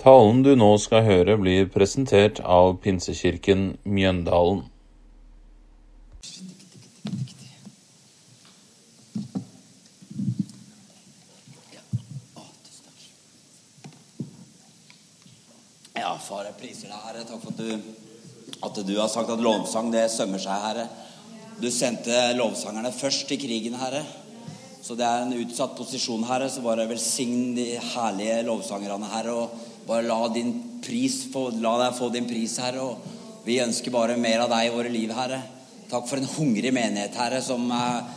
Talen du nå skal høre blir presentert av Pinsekirken Mjøndalen. Ja, far, jeg priser deg, Herre. Takk for at du har sagt at lovsang, det sømmer seg, Herre. Du sendte lovsangerne først i krigen, Herre. Så det en utsatt posisjon, Herre. Så bare velsign de herlige lovsangerne, Herre. Og bare la deg få din pris, Herre. Og vi ønsker bare mer av deg i våre liv, Herre. Takk for en hungrig menighet, Herre, som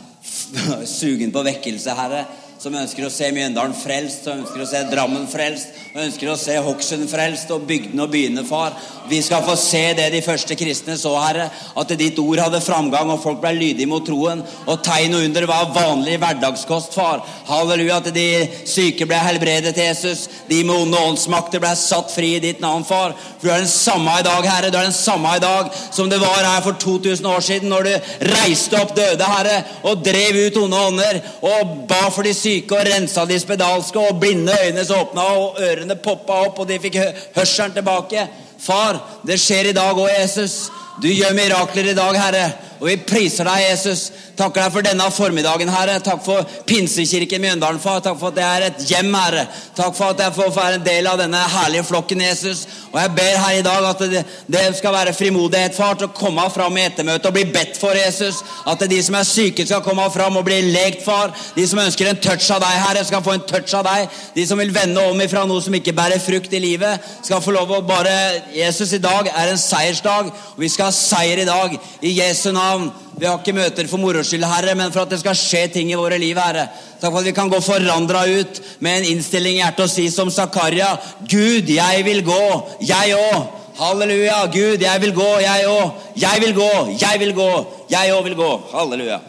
sugen på vekkelse, Herre. Som ønsker å se Mjøndalen frelst, som ønsker å se Drammen frelst, og ønsker å se Hokksund frelst, og bygdene og byene, far. Vi skal få se det de første kristne så, Herre, at ditt ord hadde framgang, og folk ble lydige mot troen, og tegn og under var vanlig hverdagskost, far. Halleluja, at de syke ble helbredet, Jesus. De med onde åndsmakter ble satt fri i ditt navn, far. For du den samme i dag, Herre. Du den samme i dag som det var her for 2000 år siden, når du reiste opp døde, Herre, og drev ut onde ånder, og ba for de syke, og rensa de spedalske, og blinde øyne åpna, og ørene poppa opp, og de fikk hørselen tilbake. Far, det skjer i dag også, Jesus. Du gjør mirakler i dag, Herre, og vi priser deg, Jesus. Takker deg for denne formiddagen, Herre. Takk for Pinsekirken Mjøndalen, far. Takk for at det et hjem, Herre. Takk for at jeg får være en del av denne herlige flokken, Jesus. Og jeg ber her i dag at det skal være frimodighet, far, til å komme fram i ettermøte og bli bedt for, Jesus. At de som syke skal komme fram og bli lekt, far. De som ønsker en touch av deg, Herre, skal få en touch av deg. De som vil vende om ifra noe som ikke bærer frukt i livet, skal få lov å bare... Jesus, i dag en seiersdag, og vi skal ha seier i dag, i Jesu navn. Vi har ikke møter for moroskyld, Herre, men for at det skal skje ting i våre liv, Herre. Takk for at vi kan gå forandret ut med en innstilling i hjertet og si som Zakaria: Gud, jeg vil gå, jeg også. Halleluja, Gud, jeg vil gå, jeg også. Jeg vil gå, jeg vil gå, jeg også vil gå. Halleluja.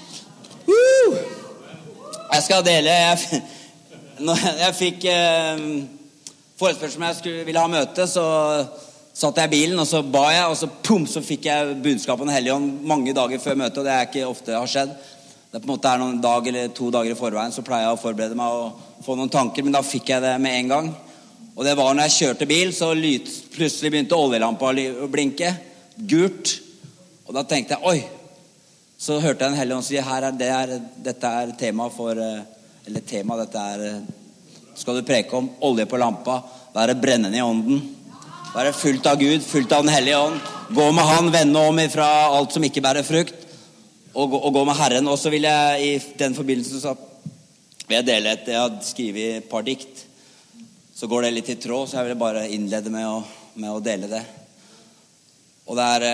Jeg skal dele, jeg fikk forespørsel om jeg ville ha møte, så satt jeg i bilen, og så ba jeg, og så fikk jeg budskapet om Den Hellige Ånd mange dager før møtet, og det ikke ofte har skjedd. Det på en måte noen dag eller 2 dager i forveien, så pleier jeg å forberede meg og få noen tanker, men da fikk jeg det med en gang. Og det var når jeg kjørte bil, så plutselig begynte oljelampa å blinke, gult, og da tenkte jeg, oi, så hørte jeg Den Hellige Ånd si, dette tema for, eller tema, skal du preke om olje på lampa, være brennende i ånden, være fullt av Gud, fullt av Den Hellige Ånd, gå med han, vende om fra alt som ikke bærer frukt, og gå med Herren. Og så vil jeg i den forbindelsen så vil jeg dele jeg har skrivet et par dikt, så går det litt i tråd, så jeg vil bare innlede med å dele det. Og det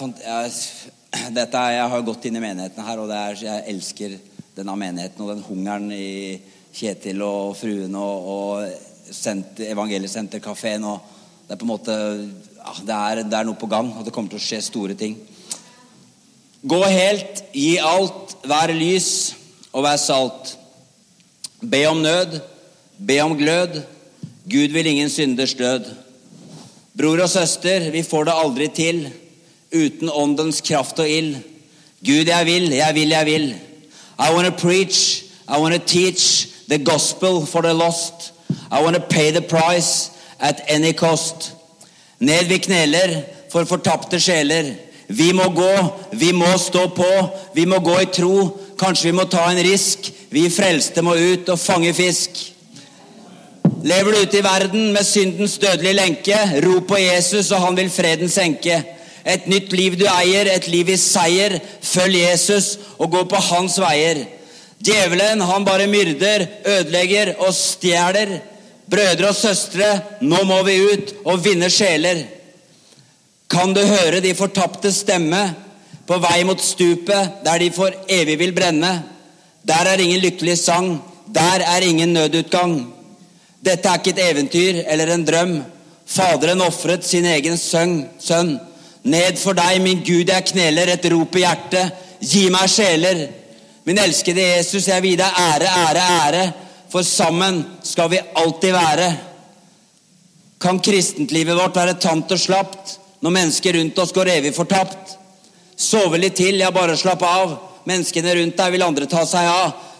jeg har gått inn i menigheten her, og jeg elsker denne menigheten, og den hungeren i Kjetil og fruen og evangeliesenterkaféen, og det på en måte, det noe på gang, og det kommer til å skje store ting. Gå helt, gi alt, vær lys og vær salt. Be om nød, be om glød, Gud vil ingen synders død. Bror og søster, vi får det aldri til, uten åndens kraft og ild. Gud, jeg vil. I want to preach, I want to teach the gospel for the lost. I want to pay the price at any cost. Ned vi kneler for fortapte sjeler. Vi må gå, vi må stå på, vi må gå i tro. Kanskje vi må ta en risk. Vi frelste må ut og fange fisk. Lever du ute i verden med syndens dødelige lenke, rop på Jesus, og han vil freden senke. Et nytt liv du eier, et liv i seier. Følg Jesus og gå på hans veier. Djevelen, han bare myrder, ødelegger og stjeler. Brødre og søstre, nå må vi ut og vinne sjeler. Kan du høre de fortapte stemme på vei mot stupet, der de for evig vil brenne? Der ingen lykkelig sang, der ingen nødutgang. Dette ikke et eventyr eller en drøm. Faderen offret sin egen sønn. Ned for deg, min Gud, jeg kneler, et rop i hjertet. Gi meg sjeler. Min elskede Jesus, jeg vil deg ære, ære, ære. For sammen skal vi alltid være. Kan kristentlivet vårt være tamt og slapt når mennesker rundt oss går evig fortapt? Sove litt til, ja bare slapp av. Menneskene rundt deg vil andre ta seg av.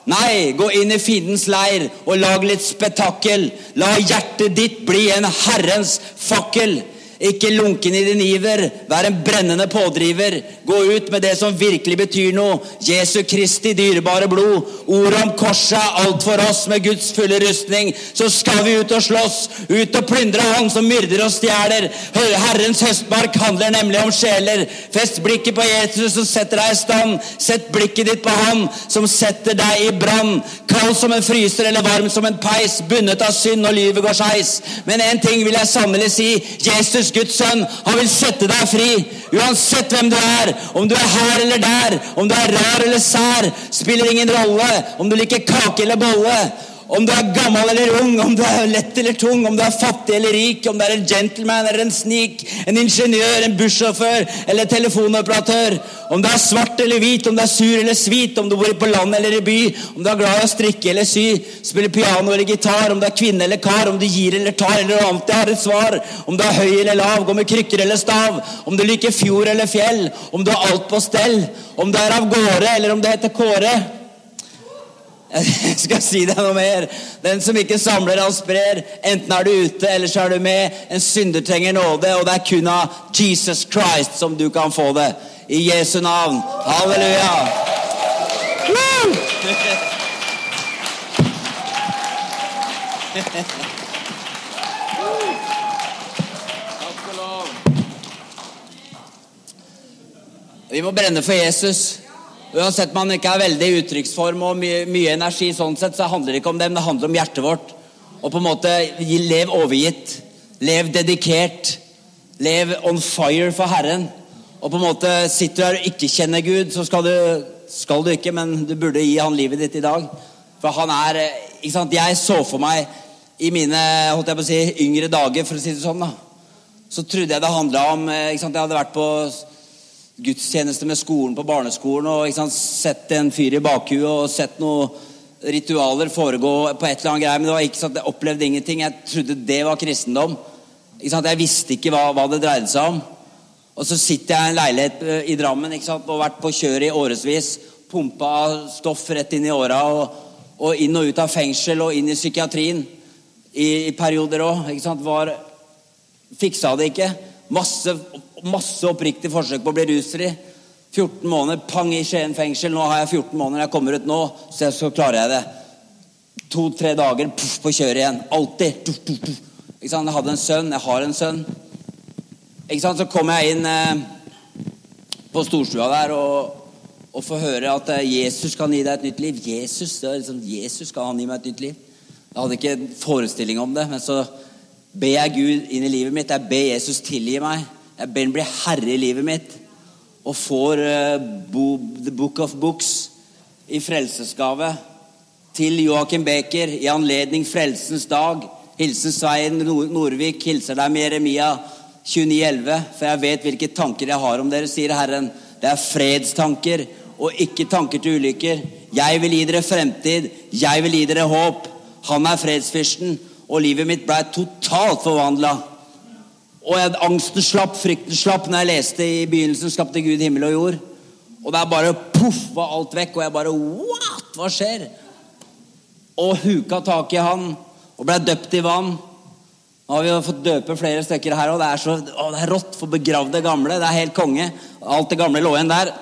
Nei, gå inn I fiendens leir og lag litt spetakkel. La hjertet ditt bli en Herrens fakkel. Ikke lunken I din iver, vær en brennende pådriver. Gå ut med det som virkelig betyr noe. Jesu Kristi dyrebare blod. Ord om korset, alt for oss med Guds fulle rustning. Så skal vi ut og slåss, ut og plyndre han som myrder og stjæler. Herrens høstmark handler nemlig om sjeler. Fest blikket på Jesus som setter deg I stand. Sett blikket ditt på han som setter deg I brann. Kald som en fryser eller varm som en peis. Bundet av synd og livet går skeis. Men en ting vil jeg sannelig si. Jesus Guds sønn, han vil sette deg fri. Uansett hvem du om du her eller der, om du rar eller sær, spiller ingen rolle. Om du liker kake eller bolle, om du gammel eller ung, om du lett eller tung, om du fattig eller rik, om du en gentleman eller en sneak, en ingeniør, en bussjåfør eller telefonoperatør, om du svart eller hvit, om du sur eller svit, om du bor på land eller I by, om du glad I å strikke eller sy, spille piano eller gitar, om du kvinne eller kar, om du gir eller tar, eller alltid har et svar, om du høy eller lav, går med krykker eller stav, om du liker fjord eller fjell, om du har alt på stell, om du av gårde eller om du heter Kåre. Jeg skal si deg noe mer. Den som ikke samler, han sprer. Enten du ute, eller så du med. En synder trenger nåde, og det kun av Jesus Christ som du kan få det. I Jesu navn. Halleluja. Woo! Vi må brenne for Jesus. Uansett man ikke veldig I uttrykksform og mye energi sånn sett, så handler det ikke om dem, det handler om hjertet vårt. Og på en måte lev overgitt, lev dedikert, lev on fire for Herren. Og på en måte sitter du her og ikke kjenner Gud, så skal du ikke, men du burde gi han livet ditt I dag. For han ikke sant, jeg så for meg I mine, holdt jeg på å si, yngre dager, for å si det sånn da. Så trodde jeg det handlet om, ikke sant, jeg hadde vært på gudstjeneste med skolen på barneskolen og ikke sant, sett en fyr I bakhuet og sett noen ritualer foregå på et eller annet greie, men det var ikke sant, jeg opplevde ingenting. Jeg trodde det var kristendom. Ikke sant, jeg visste ikke hva det dreide seg om. Og så sitter jeg I en leilighet I Drammen, ikke sant, og vært på kjør I årevis, pumpa stoff rett inn I åra og inn og ut av fengsel og inn I psykiatrien I perioder også, ikke sant, fiksa det ikke. Masse oppriktig forsøk på å bli rusfri. 14 måneder, pang I Skien fengsel. Nå har jeg 14 måneder, jeg kommer ut nå, så klarer jeg det. 2-3 dager, puff, på kjør igjen. Alltid. Ikke sant? Jeg hadde en sønn, jeg har en sønn. Ikke sant? Så kom jeg inn på storstua der og får høre at Jesus kan gi deg et nytt liv. Jesus, det liksom, Jesus kan han gi meg et nytt liv. Jeg hadde ikke en forestilling om det, men så ber jeg Gud inn I livet mitt. Jeg ber Jesus tilgi meg. Jeg ber han bli herre I livet mitt. Og får The Book of Books I frelsesgave til Joachim Becker I anledning frelsens dag. Hilsen Svein Nordvik, hilser deg med Jeremia 29:11. For jeg vet hvilke tanker jeg har om dere, sier Herren. Det fredstanker og ikke tanker til ulykker. Jeg vil gi dere fremtid. Jeg vil gi dere håp. Han fredsfyrsten. Og livet mitt ble totalt forvandlet. Og angsten slapp, frykten slapp når jeg leste I begynnelsen skapte Gud himmel og jord. Og det bare puff, var alt vekk. Og jeg bare, what? Hva skjer? Og huka tak I han, og ble døpt I vann. Nå har vi fått døpe flere stykker her, og det rått for begravde gamle. Det helt konge. Alt det gamle lå igjen der.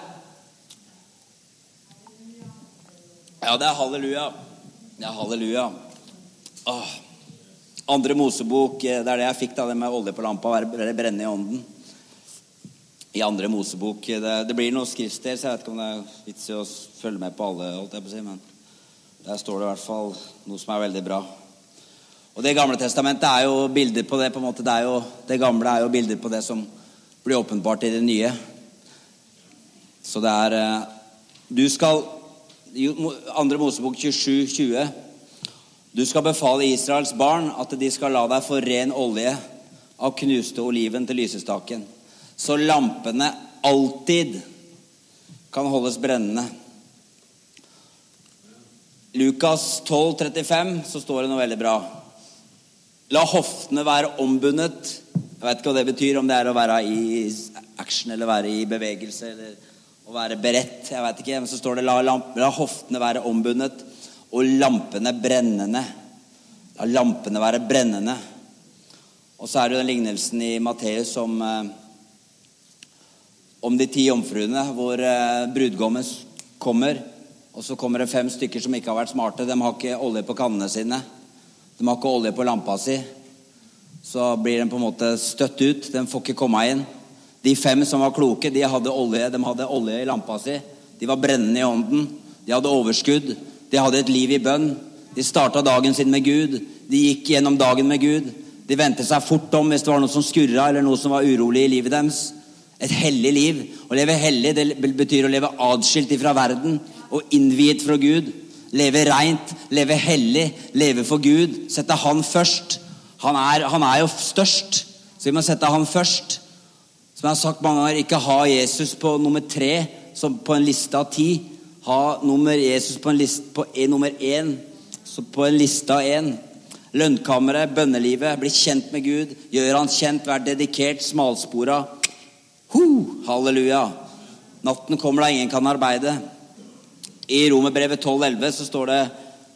Ja, det halleluja. Det halleluja. Andre Mosebok, det det jeg fikk da, det med olje på lampa, brenne I ånden. I andre Mosebok, det blir noen skrifter, så jeg vet ikke om det vits I å følge med på alle, holdt jeg på å si, men der står det I hvert fall noe som veldig bra. Og det gamle testamentet jo bilder på det, på en måte, det gamle jo bilder på det som blir åpenbart I det nye. Så det du skal, andre Mosebok 27:20, du skal befale Israels barn at de skal la deg få ren olje av knuste oliven til lysestaken, så lampene alltid kan holdes brennende. Lukas 12:35 så står det noe veldig bra. La hoftene være ombundet. Jeg vet ikke hva det betyr, om det å være I action eller være I bevegelse eller å være beredt, jeg vet ikke, men så står det la hoftene være ombundet. og lampene brennende. La lampene være brennende. Og så det jo den lignelsen i Matteus om de 10 jomfruene, hvor brudgommen kommer, og så kommer det 5 stykker som ikke har vært smarte. De har ikke olje på kannene sine. De har ikke olje på lampa si. Så blir de på en måte støtt ut. De får ikke komme inn. De 5 som var kloke, de hadde olje i lampa si. De var brennende i ånden. De hadde overskudd. De hadde et liv i bønn. De startet dagen sin med Gud. De gikk gjennom dagen med Gud. De ventet seg fort om hvis det var noe som skurret, eller noe som var urolig i livet deres. Et hellig liv. Å leve hellig, det betyr å leve adskilt ifra verden, og innviet fra Gud. Leve rent, leve hellig, leve for Gud. Sette han først. Han jo størst, så vi må sette han først. Som jeg har sagt mange ganger, ikke ha Jesus på nummer 3, som på en liste av 10. Ha Jesus på en liste på nummer 1, så på en liste av 1. Lønnkammeret, bønnelivet, bli kjent med Gud, gjør han kjent, vær dedikert, smalsporet. Halleluja. Natten kommer da ingen kan arbeide. I Romerbrevet 12:11 så står det: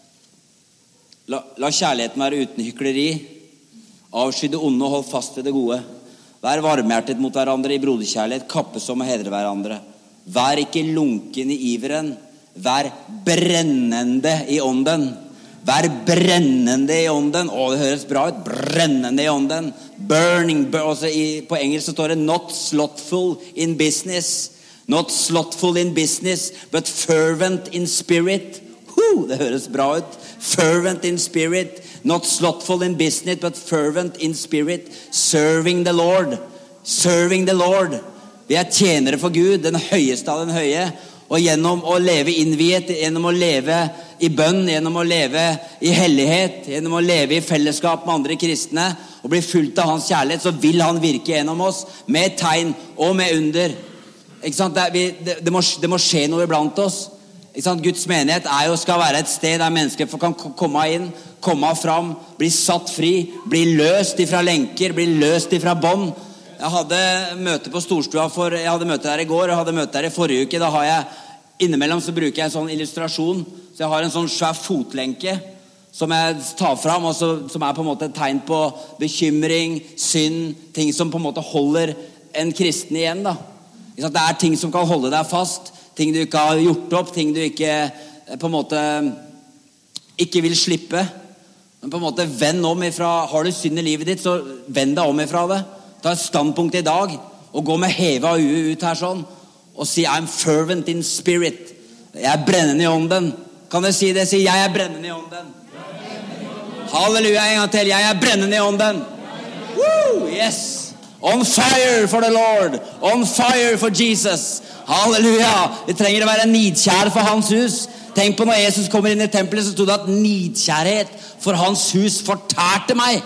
La kjærligheten være uten hykleri. Avsky det onde og hold fast ved det gode. Vær varmhjertet mot hverandre i broderkjærlighet, kappes om å hedre hverandre. Vær ikke lunken i iveren. Vær brennende i ånden. Vær brennende i ånden. Det høres bra ut. Brennende i ånden. Burning. På engelsk så står det not slothful in business. Not slothful in business, but fervent in spirit. Det høres bra ut. Fervent in spirit. Not slothful in business, but fervent in spirit. Serving the Lord. Serving the Lord. Vi tjenere for Gud, den høyeste av den høye. Og gjennom å leve innviet, gjennom å leve i bønn, gjennom å leve i hellighet, gjennom å leve i fellesskap med andre kristne, og bli fulgt av hans kjærlighet, så vil han virke gjennom oss med tegn og med under. Ikke sant? Det må skje noe iblant oss. Ikke sant? Guds menighet skal være et sted der mennesker kan komme inn, komme fram, bli satt fri, bli løst ifra lenker, bli løst ifra bånd. Jeg hadde møte på Storstua jeg hadde møte der i går, og jeg hadde møte der i forrige uke. Da har jeg innimellom så bruker jeg en sånn illustrasjon, så jeg har en sånn svær fotlenke som jeg tar fram, og som på en måte et tegn på bekymring, synd, ting som på en måte holder en kristen igjen da. Det ting som kan holde deg fast, ting du ikke har gjort opp, ting du ikke på en måte ikke vil slippe. Men på en måte vend om ifra, har du synd i livet ditt, så vend deg om ifra det. Ta et standpunkt i dag, og gå med heva huet ut her sånn, og si, I'm fervent in spirit. Jeg brennende i ånden. Kan du si det? Si, jeg brennende i ånden. Halleluja, en gang til. Jeg brennende i ånden. Woo, yes. On fire for the Lord. On fire for Jesus. Halleluja. Vi trenger å være nidkjær for hans hus. Tenk på når Jesus kommer inn i tempelet, så stod det at nidkjærhet for hans hus fortærte meg.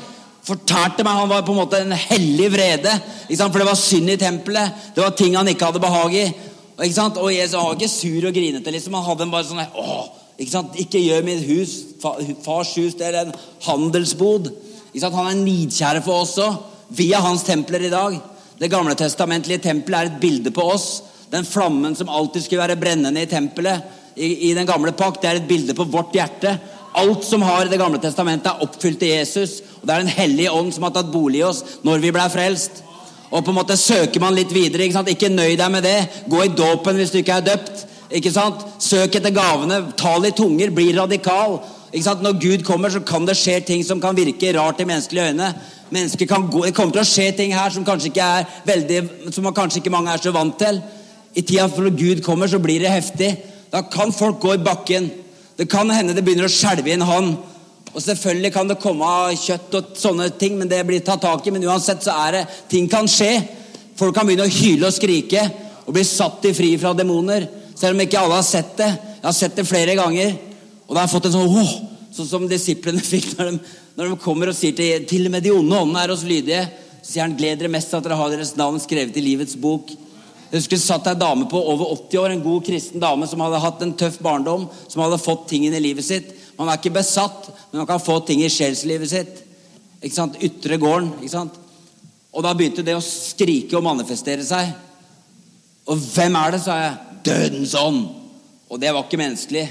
Han var på en måte en hellig vrede, ikke sant? For det var synd i tempelet, det var ting han ikke hadde behag i, ikke sant? Og Jesus var ikke sur og grinete liksom. Han hadde bare sånn ikke sant? Ikke gjør mitt hus, fars hus, det en handelsbod, ikke sant? Han nidkjære for oss også, via hans templer i dag. Det gamle testamentlige tempelet et bilde på oss. Den flammen som alltid skulle være brennende i tempelet i den gamle pakt, det et bilde på vårt hjerte. Alt som har det gamle testamentet oppfylt i Jesus, og det den hellige ånd som har tatt bolig i oss når vi ble frelst. Og på en måte søker man litt videre, ikke sant? Ikke nøy deg med det. Gå i dåpen hvis du ikke døpt, ikke sant? Søk etter gavene, tal i tunger, bli radikal. Ikke sant? Når Gud kommer, så kan det skje ting som kan virke rart i menneskelige øyne. Mennesker kan gå, det kommer til å skje ting her som kanskje ikke som kanskje ikke mange så vant til. I tida for Gud kommer, så blir det heftig. Da kan folk gå i bakken. Det kan hende det begynner å skjelve i en hånd. Og selvfølgelig kan det komme kjøtt og sånne ting, men det blir tatt tak i. Men uansett så det, ting kan skje. Folk kan begynne å hyle og skrike og bli satt i fri fra demoner. Selv om ikke alle har sett det. Jeg har sett det flere ganger. Og da har jeg fått en sånn som disiplene fikk når de kommer og sier til og med de onde åndene hos lydige. Så sier han, gled dere mest at dere har deres navn skrevet i livets bok. Jeg husker det satt en dame på over 80 år, en god kristen dame som hadde hatt en tøff barndom, som hadde fått tingene i livet sitt. Man ikke besatt, men man kan få ting i sjelslivet sitt. Ikke sant? Ytre gården, ikke sant? Og da begynte det å skrike og manifestere seg. Og hvem det, sa jeg? Dødens ånd. Og det var ikke menneskelig.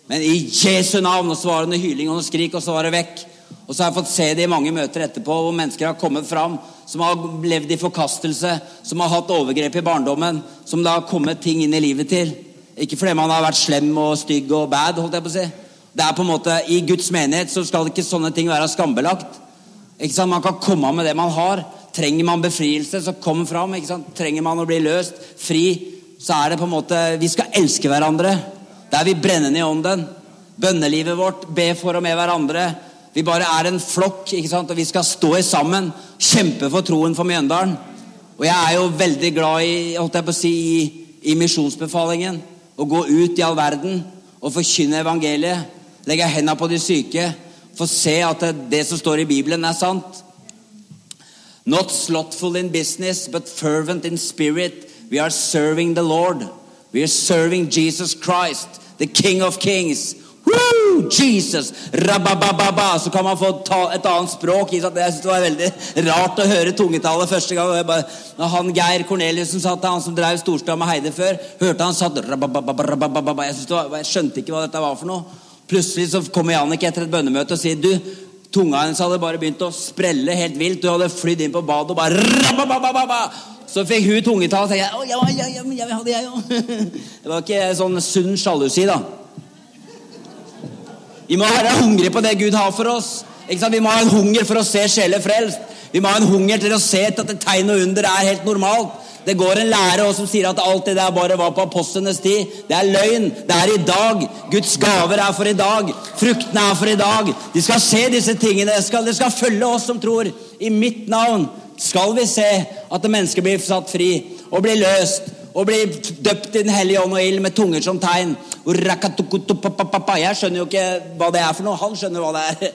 Men i Jesu navn, og så var det noe hyling og noe skrik, og så var det vekk. Og så har jeg fått se det i mange møter etterpå, hvor mennesker har kommet fram, som har levd i forkastelse, som har hatt overgrep i barndommen, som det har kommet ting inn i livet til. Ikke fordi man har vært slem og stygg og bad, holdt jeg på å si. Det på en måte, i Guds menighet så skal ikke sånne ting være skambelagt. Ikke sant? Man kan komme med det man har. Trenger man befrielse, så kom fram, ikke sant? Trenger man å bli løst, fri, så det på en måte, vi skal elske hverandre. Der vi brenner ned i ånden. Bønnelivet vårt, be for og med hverandre. Vi bare en flokk, ikke sant? Og vi skal stå i sammen, kjempe for troen for Mjøndalen. Og jeg jo veldig glad i, holdt jeg på å si, i misjonsbefalingen. Å gå ut i all verden og forkynne evangeliet. Legge hendene på de syke. Få se at det som står i Bibelen sant. Not slothful in business, but fervent in spirit. We are serving the Lord. We are serving Jesus Christ, the King of Kings. Woo! Jesus! Rababababa! Så kan man få ta et annet språk. Jeg synes det var veldig rart å høre tungetallet første gang. Når han Geir Corneliusen sa til han som drev Storstad med Heide før, hørte han satt rababababababa. Jeg skjønte ikke hva dette var for noe. Plutselig så kommer Jannik etter et bønnemøte og sier, du, tunga hennes hadde bare begynt å sprelle helt vilt. Du hadde flydd inn på badet og bare rabababababa. Så fikk hun tungetall og tenkte jeg, hadde jeg jo. Det var ikke sånn sunn sjalusi da. Vi må være hungrig på det Gud har for oss. Ikke sant? Vi må ha en hunger for å se sjeler frelst. Vi må ha en hunger til å se at det tegn og under helt normalt. Det går en lære også som sier at alt det der bare var på apostlenes tid. Det løgn. Det i dag. Guds gaver for i dag. Fruktene for i dag. De skal se disse tingene. Det skal følge oss som tror. I mitt navn skal vi se at mennesker blir satt fri og blir løst og blir døpt i den hellige ånd og ild med tunger som tegn. Jeg skjønner jo ikke hva det for noe. Han skjønner hva det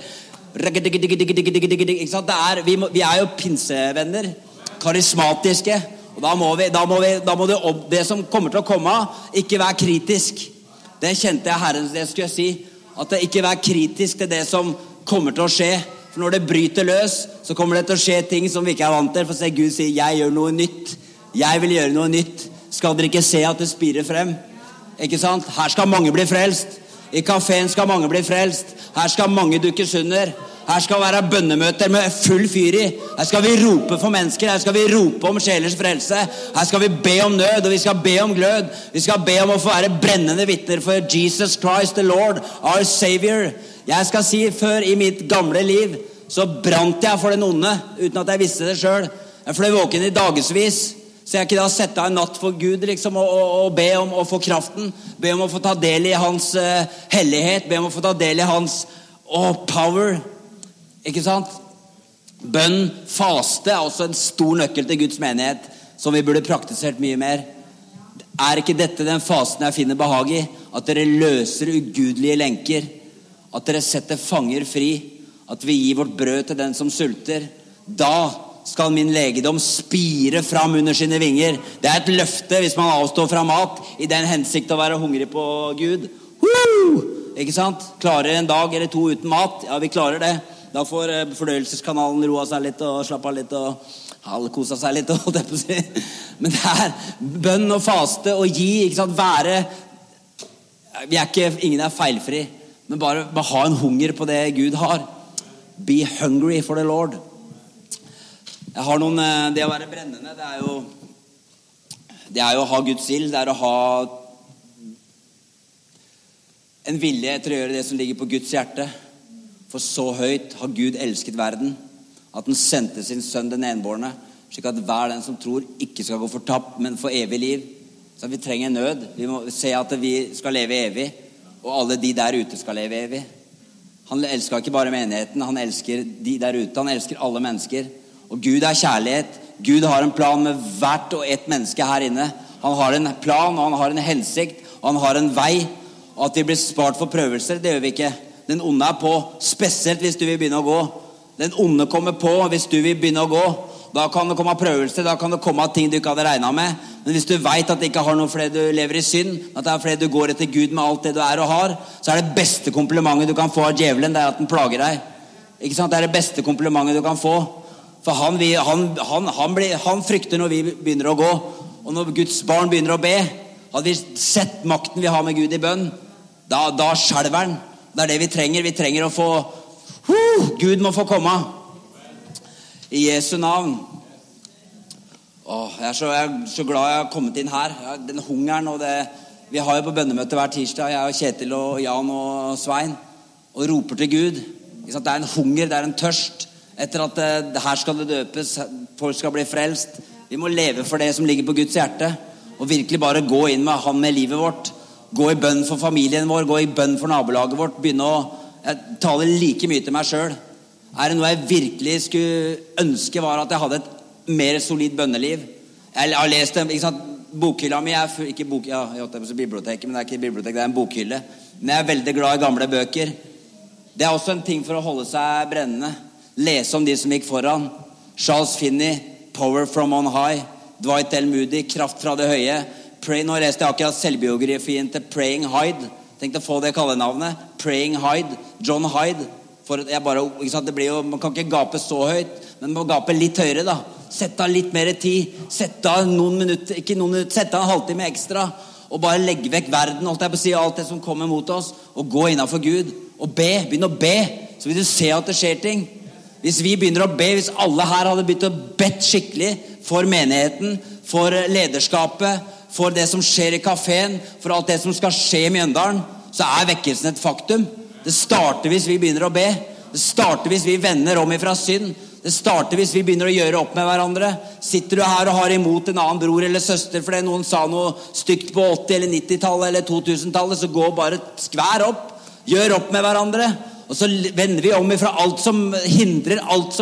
Ikke sant? Vi jo pinsevenner, karismatiske, og da må det som kommer til å komme, ikke være kritisk. Det kjente jeg Herren, det skulle jeg si, at det ikke være kritisk til det som kommer til å skje. For når det bryter løs, så kommer det til å skje ting som vi ikke vant til. For se, Gud sier, jeg gjør noe nytt. Jeg vil gjøre noe nytt. Skal dere ikke se at det spirer frem? Ikke sant? Her skal mange bli frelst. I kaféen skal mange bli frelst. Her skal mange dukkes under. Her skal være bønnemøter med full fyr i. Her skal vi rope for mennesker. Her skal vi rope om sjelers frelse. Her skal vi be om nød, og vi skal be om glød. Vi skal be om å få være brennende vitner for Jesus Christ, the Lord, our Savior. Jeg skal si, før i mitt gamle liv, så brant jeg for den onde, uten at jeg visste det selv. Jeg fløy våken i dagesvis, så jeg kunne da sette av en natt for Gud, liksom, og be om å få kraften, be om å få ta del i hans hellighet, be om å få ta del i hans power. Ikke sant? Bønn, faste også en stor nøkkel til Guds menighet, som vi burde praktisert mye mer. Ikke dette den fasen jeg finner behag i? At dere løser ugudelige lenker, at dere setter fanger fri, at vi gir vårt brød til den som sulter. Da skal min legedom spire fram under sine vinger. Det et løfte hvis man avstår fra mat, i den hensikt å være hungrig på Gud. Ikke sant? Klarer en dag eller to uten mat? Ja, vi klarer det. Da får fordøyelseskanalen roa seg litt og slappe av litt og halvkosa seg litt. Men det bønn og faste og gi, ikke sant? Være, ingen feilfri, men bare ha en hunger på det Gud har. Be hungry for the Lord. Jeg har det å være brennende, det jo å ha Guds ild, det å ha en vilje til å gjøre det som ligger på Guds hjerte. For så høyt har Gud elsket verden, at han sendte sin sønn den enbårne, slik at hver den som tror ikke skal gå fortapt, men få evig liv. Så vi trenger nød. Vi må se at vi skal leve evig, og alle de der ute skal leve evig. Han elsker ikke bare menigheten, han elsker de der ute, han elsker alle mennesker. Og Gud kjærlighet. Gud har en plan med hvert og ett menneske her inne. Han har en plan, og han har en hensikt, og han har en vei. Og at de blir spart for prøvelser, det gjør vi ikke. Den onde på, spesielt hvis du vil begynne å gå. Den onde kommer på hvis du vil begynne å gå. Da kan det komme prøvelser, da kan det komme ting du ikke hadde regnet med. Men hvis du vet at det ikke har noe fordi du lever i synd, at det fordi du går etter Gud med alt det du og har, så det beste komplimentet du kan få av djevelen, det at den plager deg. Ikke sant? Det det beste komplimentet du kan få. For han frykter når vi begynner å gå. Og når Guds barn begynner å be, hadde vi sett makten vi har med Gud i bønn, Da skjelver den. Det det vi trenger. Vi trenger å få Gud må få komme. I Jesu navn. Jeg så glad jeg har kommet inn her. Den hungeren og det. Vi har jo på bønnemøte hver tirsdag, jeg og Kjetil og Jan og Svein, og roper til Gud. Det en hunger, det en tørst etter at her skal det døpes, folk skal bli frelst. Vi må leve for det som ligger på Guds hjerte, og virkelig bare gå inn med han med livet vårt. Gå i bønn for familien vår, gå i bønn for nabolaget vårt, begynne å tale like mye til meg selv. Det noe jeg virkelig skulle ønske var at jeg hadde et mer solid bønneliv. Jeg har lest det, ikke sant? Bokhylla mi ikke bok, ja, jeg har på biblioteket, men det ikke bibliotek, det en bokhylle. Men jeg veldig glad i gamle bøker. Det også en ting for å holde seg brennende. Lese om de som gikk foran. Charles Finney, Power from on High. Dwight L. Moody, Kraft fra det høye. Nå leste jeg akkurat selvbiografien til Praying Hyde. Tenkte å få det kallenavnet. Praying Hyde, John Hyde. For jeg bare, ikke sant, det blir jo, man kan ikke gape så høyt, men man må gape litt høyere da. Sett av litt mer tid. Sett av noen minutter, ikke noen minutter, sett av en halvtime ekstra. Og bare legge vekk verden, holdt jeg på å si, alt det som kommer mot oss. Og gå innenfor Gud. Og be, begynne å be. Så vil du se at det skjer ting. Hvis vi begynner å be, hvis alle her hadde begynt å bedt skikkelig for menigheten, for lederskapet, for det som skjer i kaféen, for alt det som skal skje i Mjøndalen, så vekkelsen et faktum. Det starter hvis vi begynner å be. Det starter hvis vi vender om ifra synd. Det starter hvis vi begynner å gjøre opp med hverandre. Sitter du her og har imot en annen bror eller søster fordi noen sa noe stygt på 80- eller 90-tallet eller 2000-tallet, så gå bare skvær opp. Gjør opp med hverandre. Og så vender vi om ifra alt som hindrer.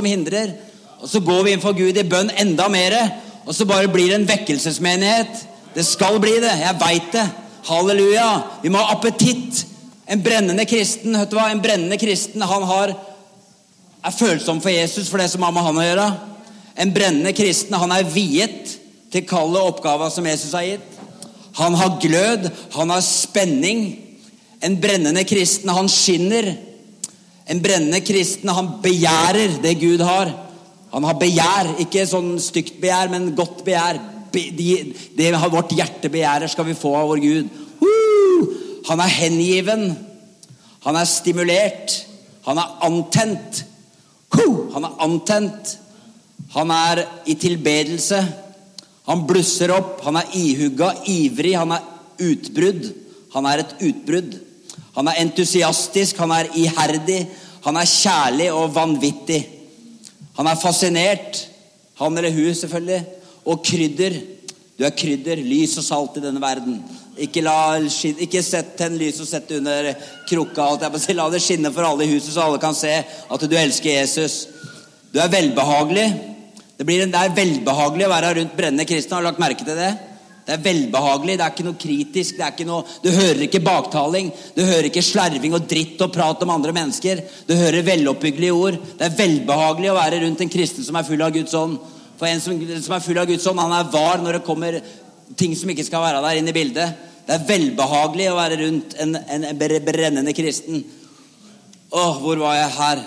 Og så går vi inn for Gud i bønn enda mer. Og så bare blir det en vekkelsesmenighet. Det skal bli det, jeg vet det. Halleluja. Vi må ha appetitt. En brennende kristen, vet du hva? En brennende kristen, han følsom for Jesus, for det som har med han å gjøre. En brennende kristen, han viet til kallet og oppgaven som Jesus har gitt. Han har glød, han har spenning. En brennende kristen, han skinner. En brennende kristen, han begjærer det Gud har. Han har begjær, ikke sånn stygt begjær, men godt begjær. Det vårt hjerte begjærer skal vi få av vår Gud. Han hengiven. Han stimulert. Han antent. Han antent. Han i tilbedelse. Han blusser opp. Han ihugga, ivrig. Han utbrudd. Han et utbrudd. Han entusiastisk. Han iherdig. Han kjærlig og vanvittig. Han fascinert. Han eller hun selvfølgelig. Og krydder. Du krydder, lys og salt i denne verden. Ikke sett tenn lys og sett under krukka. La det skinne for alle i huset, så alle kan se at du elsker Jesus. Du velbehagelig. Det velbehagelig å være rundt brennende kristne. Har du lagt merke til det? Det velbehagelig, det ikke noe kritisk, det ikke noe, du hører ikke baktaling, du hører ikke slarving og dritt og prat om andre mennesker. Du hører veloppbyggelige ord. Det velbehagelig å være rundt en kristen som full av Guds ånd. For en som full av Guds ånd, han var når det kommer ting som ikke skal være der inne i bildet. Det velbehagelig å være rundt en brennende kristen. Hvor var jeg her?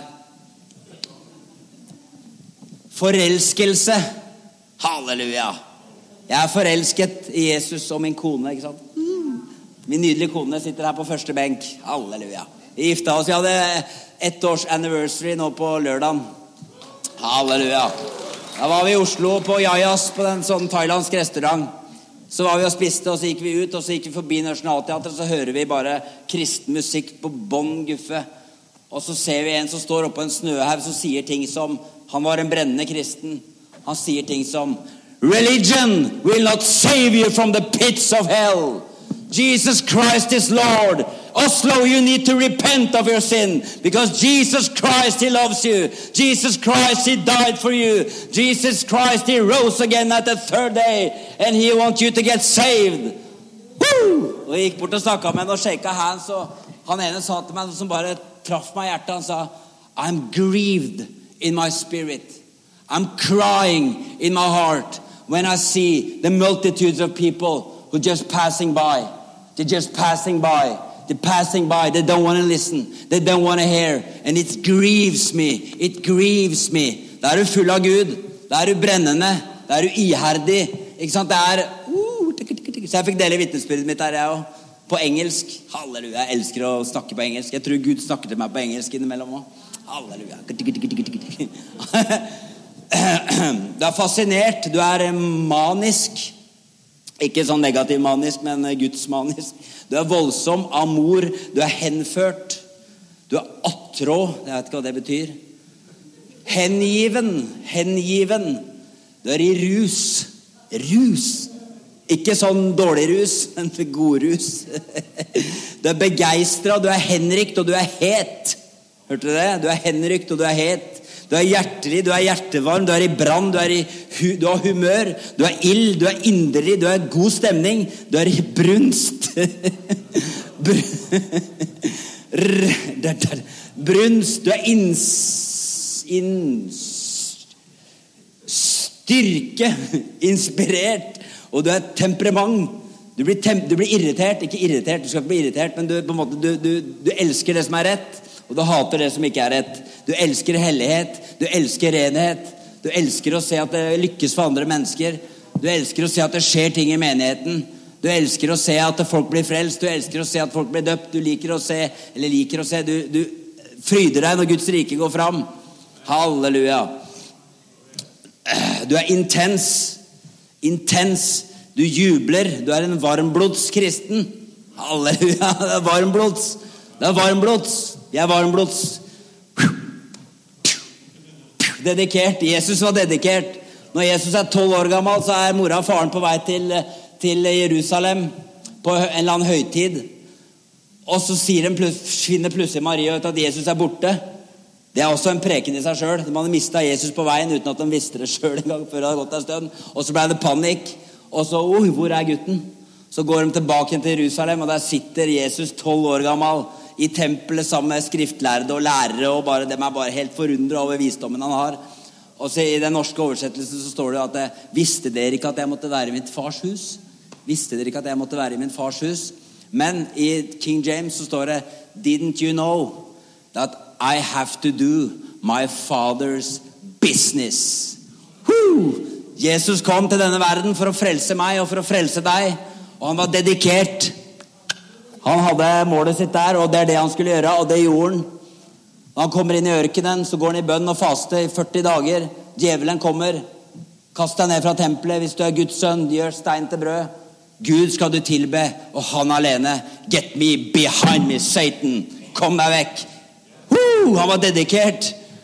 Forelskelse. Halleluja. Jeg forelsket i Jesus og min kone, ikke sant? Min nydelige kone sitter her på første benk. Halleluja. Vi giftet oss, vi hadde 1 års anniversary nå på lørdagen. Halleluja. Da var vi i Oslo på Jajas på den sånn thailandsk restaurant. Så var vi og spiste, og så gikk vi ut, og så gikk vi forbi Nationalteatret, og så hører vi bare kristen musikk på bånn guffe. Og så ser vi en som står oppe på en snøhaug som sier ting som, han var en brennende kristen. Han sier ting som, religion will not save you from the pits of hell. Jesus Christ is Lord. Oslo, you need to repent of your sin because Jesus Christ, he loves you. Jesus Christ, he died for you. Jesus Christ, he rose again at the 3rd day and he wants you to get saved. Woo! Og jeg gikk bort og snakket med henne og shaket hands, og han ene sa til meg, som bare traff meg i hjertet, han sa, I'm grieved in my spirit. I'm crying in my heart when I see the multitudes of people who just passing by. They're just passing by. They're passing by. They don't want to listen. They don't want to hear. And it grieves me. It grieves me. Da du full av Gud. Da du brennende. Da du iherdig. Ikke sant? Det så jeg fikk dele vittnesbyrdet mitt her, jeg også. på engelsk. Halleluja, jeg elsker å snakke på engelsk. Jeg tror Gud snakker til meg på engelsk innimellom også. Halleluja. Du fascinert, du manisk. Ikke sånn negativ manisk, men Guds manisk. Du voldsom, amor, du henført. Du attro, jeg vet ikke hva det betyr. Hengiven. Du i rus. Rus. Ikke sånn dårlig rus, men god rus. Du begeistret, du henrykt, og du het. Hørte du det? Du henrykt, og du het. Du hjertelig, du hjertevarm, du i brann, du har humør, du ild, du inderlig, du god stemning, du i brunst. Brunst, du styrke, inspirert, og du temperament. Du blir irritert, ikke irritert, du skal ikke bli irritert, men du, på en måte, du elsker det som rett, og du hater det som ikke rett. Du elsker hellighet, du elsker renhet, du elsker å se at det lykkes for andre mennesker, du elsker å se at det skjer ting i menigheten, du elsker å se at folk blir frelst, du elsker å se at folk blir døpt, du liker å se, du fryder deg når Guds rike går fram. Halleluja. Du intens, du jubler, du en varmblods kristen. Halleluja, det varmblods. Jeg varmblods. Dedikert, Jesus var dedikert. Når Jesus 12 år gammel, så mora og faren på vei til Jerusalem på en eller annen høytid. Og så finner plutselig Maria ut at Jesus borte. Det også en preken i seg selv. De hadde mistet Jesus på veien uten at de visste det selv en gang før det hadde gått en stund. Og så ble det panikk. Og så, hvor gutten? Så går de tilbake til Jerusalem, og der sitter Jesus 12 år gammel i tempelet sammen med skriftlærde og lærere, og de bare helt forundret over visdommen han har. Og så i den norske oversettelsen så står det at visste dere ikke at jeg måtte være i mitt fars hus? Visste dere ikke at jeg måtte være i min fars hus? Men i King James så står det didn't you know that I have to do my father's business? Jesus kom til denne verden for å frelse meg og for å frelse deg, og han var dedikert. Han hadde målet sitt der, og det det han skulle gjøre, og det gjorde han. Når han kommer inn i ørkenen, så går han i bønn og faste i 40 dager. Djevelen kommer. Kast deg ned fra tempelet hvis du Guds sønn. Gjør stein til brød. Gud skal du tilbe, og han alene. Get me behind me, Satan. Kom deg vekk. Han var dedikert.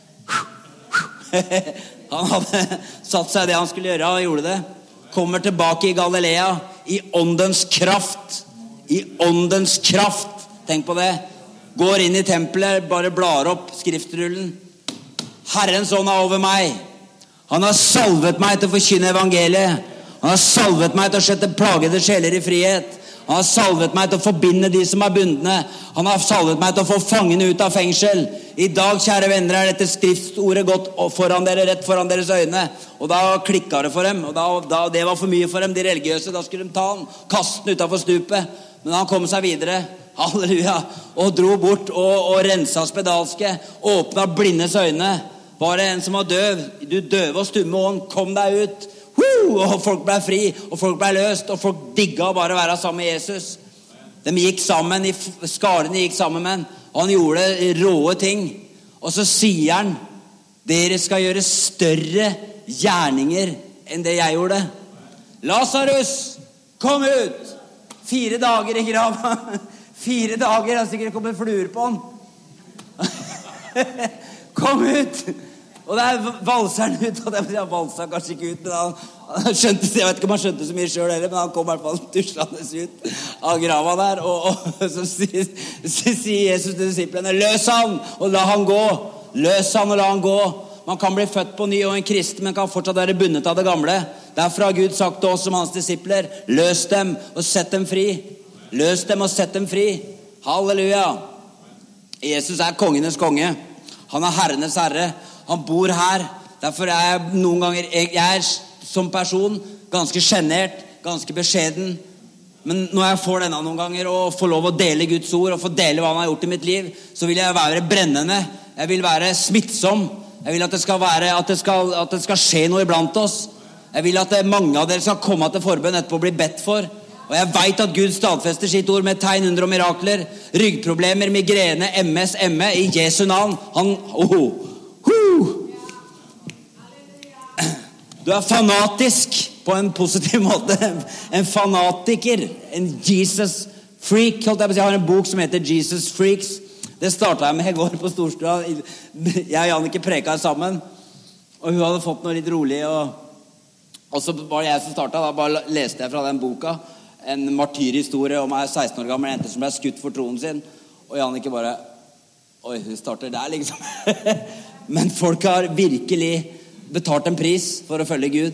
Han hadde satt seg det han skulle gjøre, og gjorde det. Kommer tilbake i Galilea i åndens kraft. I åndens kraft. Tenk på det. Går inn i tempelet, bare blar opp skriftrullen. Herrens ånd over meg. Han har salvet meg til å forkynne evangeliet. Han har salvet meg til å sette plagede sjeler i frihet. Han har salvet meg til å forbinde de som bundne. Han har salvet meg til å få fangene ut av fengsel. I dag, kjære venner, dette skriftordet gått foran dere, rett foran deres øyne. Og da klikket det for dem. Og da det var for mye for dem, de religiøse. Da skulle de ta han, kaste han utenfor stupet. Men han kom seg videre. Halleluja. Og dro bort og renset spedalske. Åpnet blindes øyne. Bare en som var døv. Du døve og stumme ånd, kom deg ut. Og folk ble fri, og folk ble løst, og folk digget å bare være sammen med Jesus. De gikk sammen, skarene gikk sammen med han, og han gjorde råe ting. Og så sier han, dere skal gjøre større gjerninger enn det jeg gjorde. Lazarus, kom ut! 4 dager i grav. 4 dager, har sikkert kommet fluer på han. Kom ut! Og der valser han ut, og det valser kanskje ikke ut, men han skjønte, jeg vet ikke om han skjønte så mye selv heller, men han kom i hvert fall tuslandes ut av grava der, og så sier Jesus til disiplene, løs han og la han gå, løs han og la han gå. Man kan bli født på ny, og en kristen, men kan fortsatt være bundet av det gamle. Derfor har Gud sagt til oss som hans disipler, løs dem og sett dem fri. Løs dem og sett dem fri. Halleluja. Jesus kongenes konge. Han herrenes herre. Han bor her. Derfor jeg noen ganger, jeg som person ganske genert, ganske beskjeden. Men når jeg får denne noen ganger og får lov å dele Guds ord og få dele hva han har gjort i mitt liv, så vil jeg være brennende. Jeg vil være smittsom. Jeg vil at det skal skje noe iblant oss. Jeg vil at mange av dere skal komme til forbønn etterpå og bli bedt for. Og Og jeg vet at Gud stadfester sitt ord med tegn, under og mirakler. Ryggproblemer, migrene, MS, ME, i Jesu navn. Du fanatisk på en positiv måte. En fanatiker. En Jesus freak. Jeg har en bok som heter Jesus Freaks. Det startet jeg med i går på Storstua. Jeg og Jannicke preket sammen. Og hun hadde fått noe litt rolig. Og så var det jeg som startet. Da bare leste jeg fra den boka. En martyrhistorie om en 16 år gammel jente som ble skutt for troen sin. Og Jannicke bare, oi, hun starter der liksom. Men folk har virkelig betalt en pris for å følge Gud.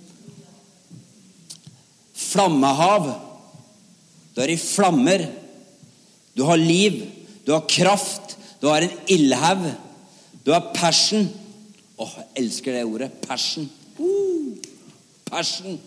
Flammehav. Du i flammer. Du har liv. Du har kraft. Du har en ildhav. Du har passion. Jeg elsker det ordet. Passion. Passion.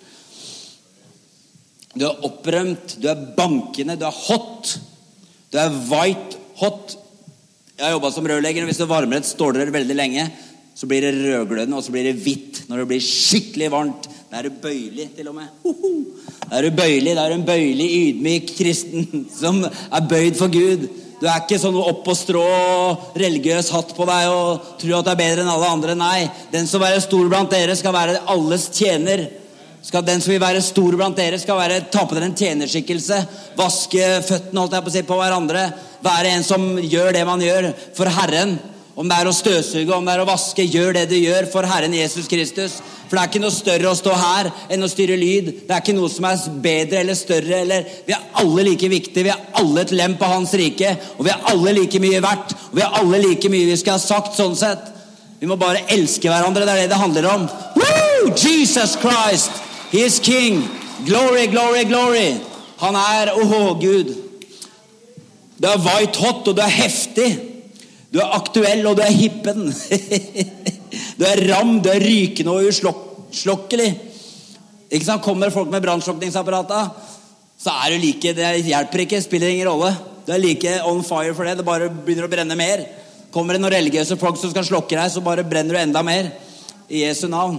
Du opprømt, du bankende, du hot, du white hot. Jeg har jobbet som rørlegger, og hvis du varmer et stålrør veldig lenge, så blir det rødglødende, og så blir det hvitt. Når det blir skikkelig varmt, da du bøylig til og med. Da du bøylig, da du en bøylig, ydmyk kristen, som bøyd for Gud. Du ikke sånn opp på strå, religiøs hatt på deg, og tror at du bedre enn alle andre. Nei, den som være stor blant dere skal være alles tjener. Den som vil være stor blant dere skal ta på dere en tjenerskikkelse, vaske føttene holdt jeg på å si, på hverandre, være en som gjør det man gjør for Herren. Om det å støvsuge, om det å vaske, gjør det du gjør for Herren Jesus Kristus. For det ikke noe større å stå her enn å styre lyd. Det ikke noe som bedre eller større, vi alle like viktige, vi alle et lem på hans rike, og vi alle like mye verdt, og vi alle like mye vi skal ha sagt sånn sett. Vi må bare elske hverandre, det det handler om. Woo! Jesus Christ! He is King. Glory, glory, glory. Han Gud. Du white hot, og du heftig. Du aktuell, og du hippen. Du ram, du rykende og uslokkelig. Ikke sant? Kommer folk med brannslukningsapparatet, så du like, det hjelper ikke, spiller ingen rolle. Du like on fire for det, det bare begynner å brenne mer. Kommer det noen religiøse folk som skal slokke deg, så bare brenner du enda mer. I Jesu navn.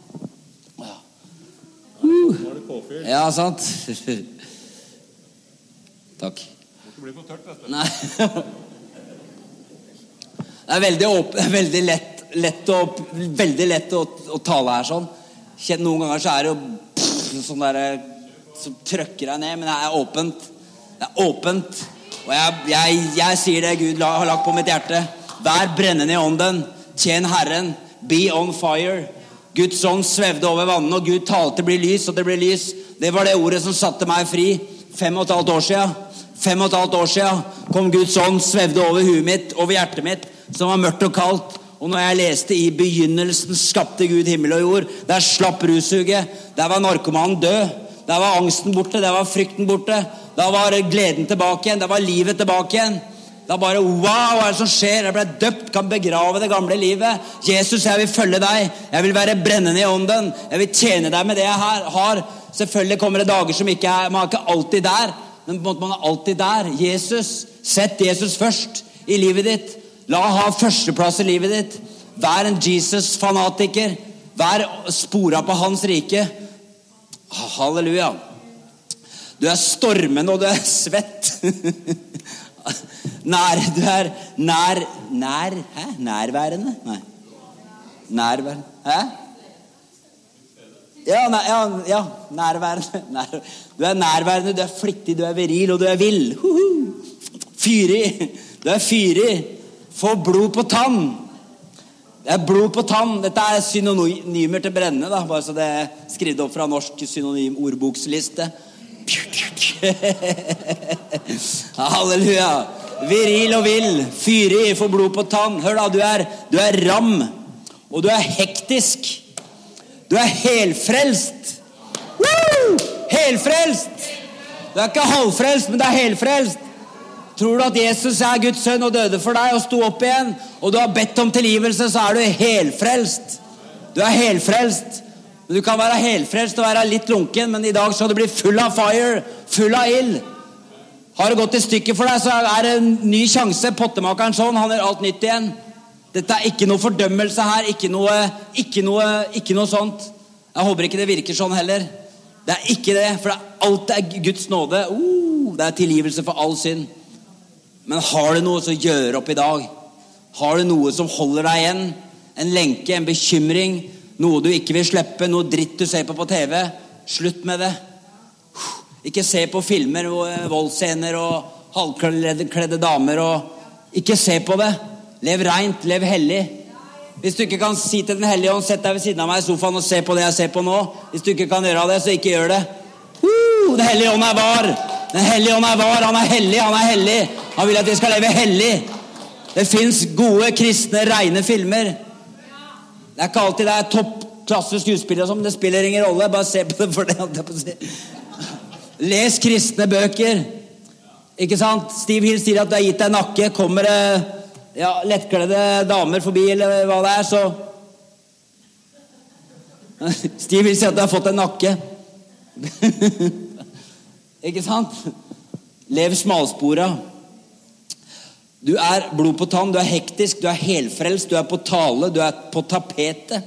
Ja, sant. Takk. Det blir for tørt, vet du. Nei. Det veldig åpen, veldig lett å tale her sånn. Noen ganger så det jo sånn der som trykker deg ned, men det åpent. Det åpent. Og jeg sier det Gud har lagt på mitt hjerte. Vær brennende i ånden. Tjen Herren. Be on fire. Guds ånd svevde over vannet, og Gud talte bli lys, og det ble lys. Det var det ordet som satte meg fri 5,5 år siden. 5,5 år siden kom Guds ånd, svevde over huet mitt, over hjertet mitt, som var mørkt og kaldt. Og når jeg leste i begynnelsen skapte Gud himmel og jord, der slapp russuget, der var narkomanen død, der var angsten borte, der var frykten borte, der var gleden tilbake igjen, der var livet tilbake igjen. Da bare, wow, hva det som skjer? Jeg ble døpt, kan begrave det gamle livet. Jesus, jeg vil følge deg. Jeg vil være brennende i ånden. Jeg vil tjene deg med det jeg har. Selvfølgelig kommer det dager som ikke man ikke alltid der, men på en måte man alltid der. Jesus, sett Jesus først i livet ditt. La ha førsteplass i livet ditt. Vær en Jesus-fanatiker. Vær sporet på hans rike. Halleluja. Du stormen, og du svett. Du nærværende? Nei. Nærværende. Hæ? Ja, nærværende. Du nærværende, du flittig, du viril, og du vill. Fyrig. Du fyrig. Få blod på tann. Det blod på tann. Dette synonymer til brenne, da. Bare så det skrevet opp fra norsk synonym ordboksliste. Halleluja. Viril og vill, fyrig, få blod på tann. Hør da, du ram, og du hektisk. Du helfrelst. Woo! Helfrelst. Du ikke halvfrelst, men du helfrelst. Tror du at Jesus Guds sønn og døde for deg og sto opp igjen, og du har bedt om tilgivelse, så du helfrelst. Du helfrelst. Men du kan være helfrelst og være litt lunken, men i dag skal du bli full av fire, full av ild. Har det gått i stykker for deg, så det en ny sjanse. Pottemakeren sånn, han alt nytt igjen. Dette ikke noe fordømmelse her, ikke noe sånt. Jeg håper ikke det virker sånn heller. Det ikke det, for alt Guds nåde. Det tilgivelse for all synd. Men har du noe som gjør opp i dag? Har du noe som holder deg igjen? En lenke, en bekymring, noe du ikke vil slippe, noe dritt du ser på TV? Slutt med det. Ikke se på filmer og voldsscener og halvkledde damer og ikke se på det. Lev rent, lev hellig. Hvis du ikke kan si til den hellige ånd, sett deg ved siden av meg i sofaen og se på det jeg ser på nå. Hvis du ikke kan gjøre det, så ikke gjør det. Den hellige ånd var. Den hellige ånd var. Han hellig, han hellig. Han vil at vi skal leve hellig. Det finnes gode, kristne, rene filmer. Det ikke alltid det toppklasse skuespillere som det spiller ingen rolle. Bare se på det for det. Les kristne bøker. Ikke sant? Steve Hill sier at du har gitt deg nakke. Kommer det lettkledde damer forbi, eller hva det så Steve Hill sier at du har fått en nakke. Ikke sant? Lev smalspora. Du blod på tann, du hektisk, du helfrelst, du på tale, du på tapetet.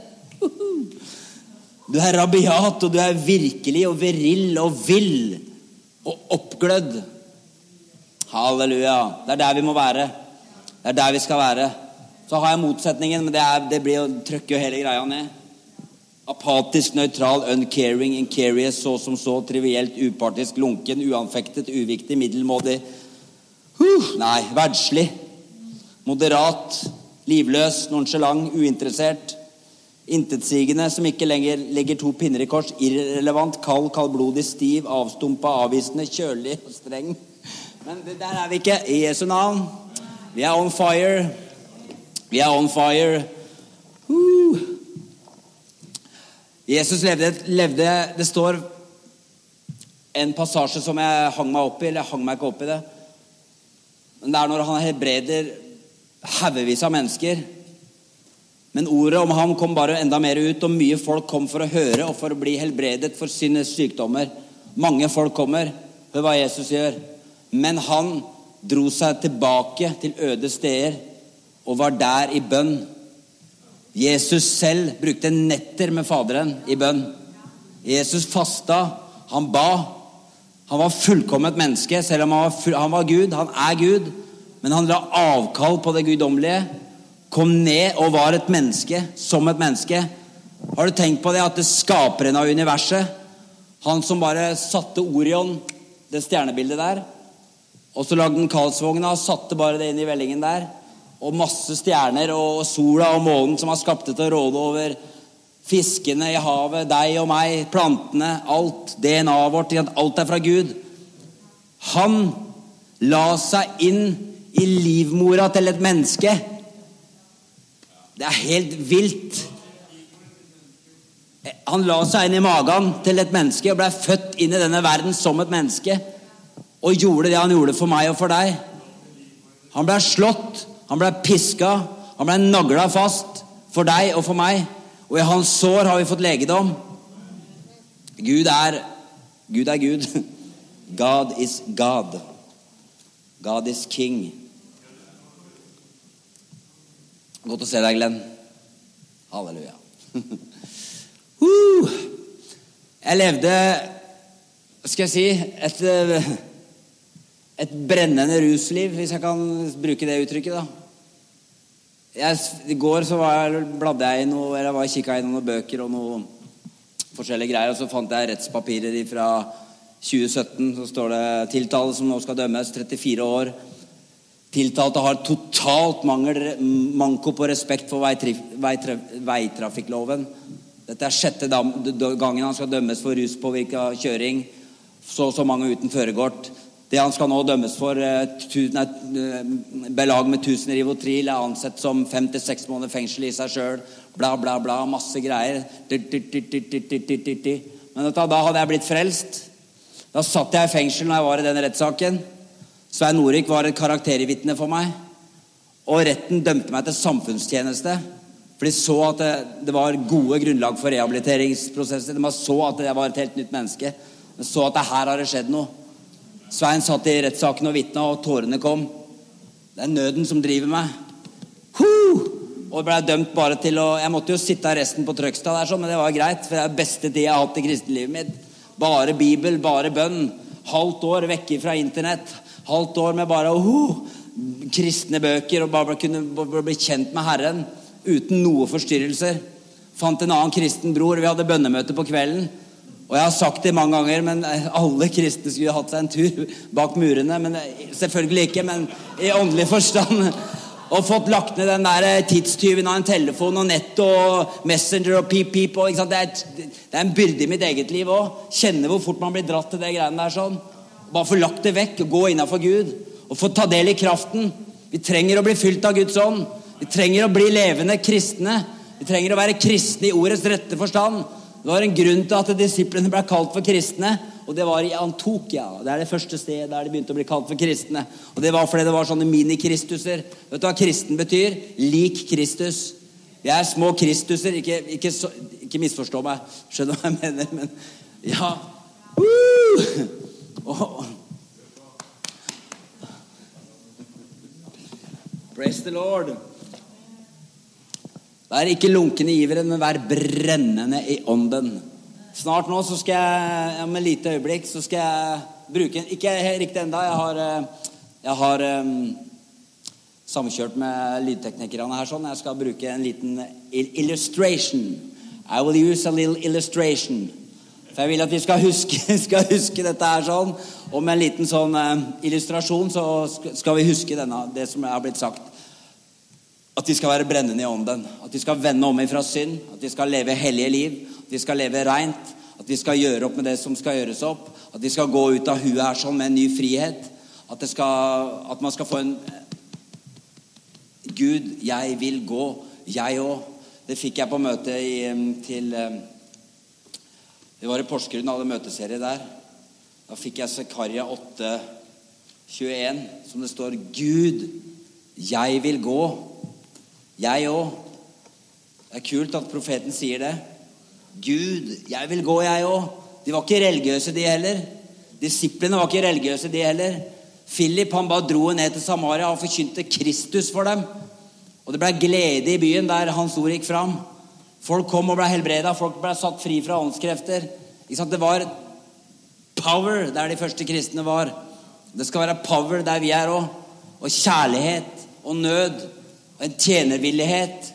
Du rabiat, og du virkelig og viril og vill og oppglødd. Halleluja. Det der vi må være. Det der vi skal være. Så har jeg motsetningen, men det blir jo trykker jo hele greia ned. Apatisk, neutral, uncaring, incurious, så som så, trivielt, upartisk, lunken, uanfektet, uviktig, middelmådig. Nei, verdslig, moderat, livløs, nonchalant, uinteressert, intetsigende, som ikke lenger legger to pinner i kors, irrelevant, kaldblodig, stiv, avstumpa, avvisende, kjølig og streng. Men det der vi ikke. I Jesu navn. Vi on fire. Vi on fire. Jesus levde, det står en passasje som jeg hang meg opp i, eller jeg hang meg ikke opp i det. Men det når han helbreder haugevis av mennesker. Men ordet om ham kom bare enda mer ut, og mye folk kom for å høre og for å bli helbredet for sine sykdommer. Mange folk kommer. Hør hva Jesus gjør. Men han dro seg tilbake til øde steder og var der i bønn. Jesus selv brukte netter med Faderen i bønn. Jesus fasta, han ba. Han var fullkomment menneske, selv om han var Gud. Han Gud, men han la avkall på det guddommelige, kom ned og var et menneske, som et menneske. Har du tenkt på det, at det skaperen av universet, han som bare satte Orion, det stjernebildet der, og så lagde den Karlsvogna og satte bare det inn i vellingen der, og masse stjerner og sola og månen som har skapt det til å råde over fiskene i havet, deg og meg, plantene, alt, DNA-et vårt, alt fra Gud. Han la seg inn i livmora til et menneske. Det helt vilt. Han la seg inn i magen til et menneske og ble født inn i denne verden som et menneske, og gjorde det han gjorde for meg og for deg. Han ble slått, han ble pisket, han ble naglet fast for deg og for meg, og i hans sår har vi fått legedom. Gud Gud. God is God. God is King. Godt å se deg, Glenn. Halleluja. Jeg levde, skal jeg si, et brennende rusliv, hvis jeg kan bruke det uttrykket da. I går så bladde jeg i noe, eller jeg kikket i noen bøker og noen forskjellige greier, og så fant jeg rettspapirer fra 2017, så står det tiltale som nå skal dømmes, 34 år. Tiltalte har totalt manko på respekt for veitrafikkloven. Dette 6. gangen han skal dømmes for ruspåvirket kjøring, så mange uten førerkort. Det han skal nå dømmes for, belag med 1000 Rivotril, ansett som 5 til 6 måneder fengsel i seg selv, bla bla bla, masse greier. Men da hadde jeg blitt frelst. Da satt jeg i fengsel når jeg var i den rettssaken. Svein Norik var et karaktervitne for meg, og retten dømte meg til samfunnstjeneste, for de så at det var gode grunnlag for rehabiliteringsprosesser. De så at jeg var et helt nytt menneske. De så at her har det skjedd noe. Svein satt i rettssaken og vittnet, og tårene kom. Det nøden som driver meg. Og ble dømt bare til å... Jeg måtte jo sitte resten på Trøgstad der, men det var greit, for det beste tid jeg har hatt i kristenlivet mitt. Bare Bibel, bare bønn. Halvt år vekke fra internett. Halvt år med bare kristne bøker og bare kunne bli kjent med Herren uten noe forstyrrelser. Fant en annen kristen bror. Vi hadde bønnemøte på kvelden. Og jeg har sagt det mange ganger, men alle kristne skulle hatt seg en tur bak murene. Men selvfølgelig ikke, men i åndelig forstand. Og fått lagt ned den der tidstyven av en telefon og nett og messenger og pip. Og, ikke sant? Det er en byrde i mitt eget liv også. Kjenne hvor fort man blir dratt til det greiene der sånn. Bare få lagt det vekk og gå innenfor Gud. Og få ta del i kraften. Vi trenger å bli fylt av Guds ånd. Vi trenger å bli levende kristne. Vi trenger å være kristne i ordets rette forstand. Det var en grunn til at disiplene ble kalt for kristne, og det var i Antiokia. Det er det første stedet der de begynte å bli kalt for kristne. Og det var fordi det var sånne mini-kristuser. Vet du hva kristen betyr? Lik Kristus. Vi er små kristuser, ikke misforstå meg. Skjønner hva jeg mener, men ja. Praise the Lord. Vær ikke lunken i iveren, men vær brennende i ånden. Snart nå så skal jeg, om et lite øyeblikk, så skal jeg bruke, ikke riktig enda, jeg har samkjørt med lydteknikerne her sånn, jeg skal bruke en liten illustration. I will use a little illustration. For jeg vil at vi skal huske dette her sånn, og med en liten sånn illustrasjon så skal vi huske det som har blitt sagt. At de skal være brennende i ånden. At de skal vende om ifra synd. At de skal leve hellige liv. At de skal leve rent. At de skal gjøre opp med det som skal gjøres opp. At de skal gå ut av huet her sånn med en ny frihet. At man skal få en Gud, jeg vil gå. Jeg også. Det fikk jeg på møte vi var i Porsgrunn, hadde møteserie der. Da fikk jeg Zekaria 8:21, som det står, Gud, jeg vil gå. Jeg også. Det er kult at profeten sier det. Gud, jeg vil gå, jeg også. De var ikke religiøse, de heller. Disiplene var ikke religiøse, de heller. Philip, han bare dro ned til Samaria og forkynte Kristus for dem. Og det ble glede i byen der hans ord gikk fram. Folk kom og ble helbredet. Folk ble satt fri fra åndskrefter. Det var power der de første kristne var. Det skal være power der vi er også. Og kjærlighet og nød. En tjenervillighet.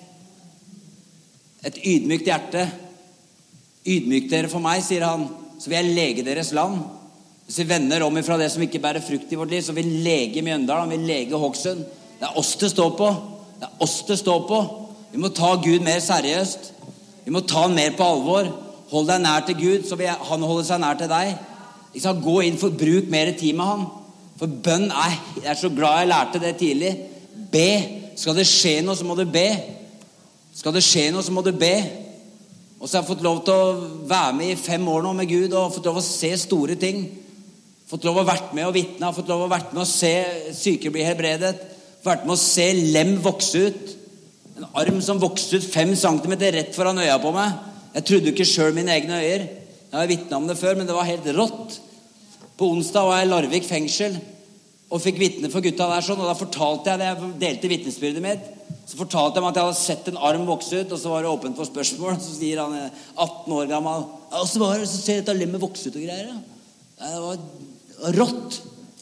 Et ydmykt hjerte. Ydmyk dere for meg, sier han, så vil jeg lege deres land. Hvis vi vender om ifra det som ikke bærer frukt i vårt liv, så vil lege Mjøndalen, han vil lege Hokksund. Det er oss det står på. Det er oss det står på. Vi må ta Gud mer seriøst. Vi må ta han mer på alvor. Hold deg nær til Gud, så vil han holde seg nær til deg. Gå inn for bruk mer tid med han. For bønn jeg er så glad jeg lærte det tidlig. Be. Skal det skje noe, så må du be. Skal det skje noe, så må du be. Og så har jeg fått lov til å være med i 5 år nå med Gud, og fått lov til å se store ting. Fått lov til å være med og vitne, fått lov til å være med og se syke bli helbredet. Vært med å se lem vokse ut. En arm som vokste ut 5 centimeter rett foran øya på meg. Jeg trodde ikke selv mine egne øyer. Jeg har vitnet om det før, men det var helt rått. På onsdag var jeg i Larvik fengsel, og fikk vitne for gutta der sånn, og da fortalte jeg det, jeg delte vitnesbyrdet mitt, så fortalte jeg meg at jeg hadde sett en arm vokse ut, og så var det åpent for spørsmål, så sier han 18 år gammel, og så var det, så ser dette lemmet vokse ut og greier, ja. Det var rått.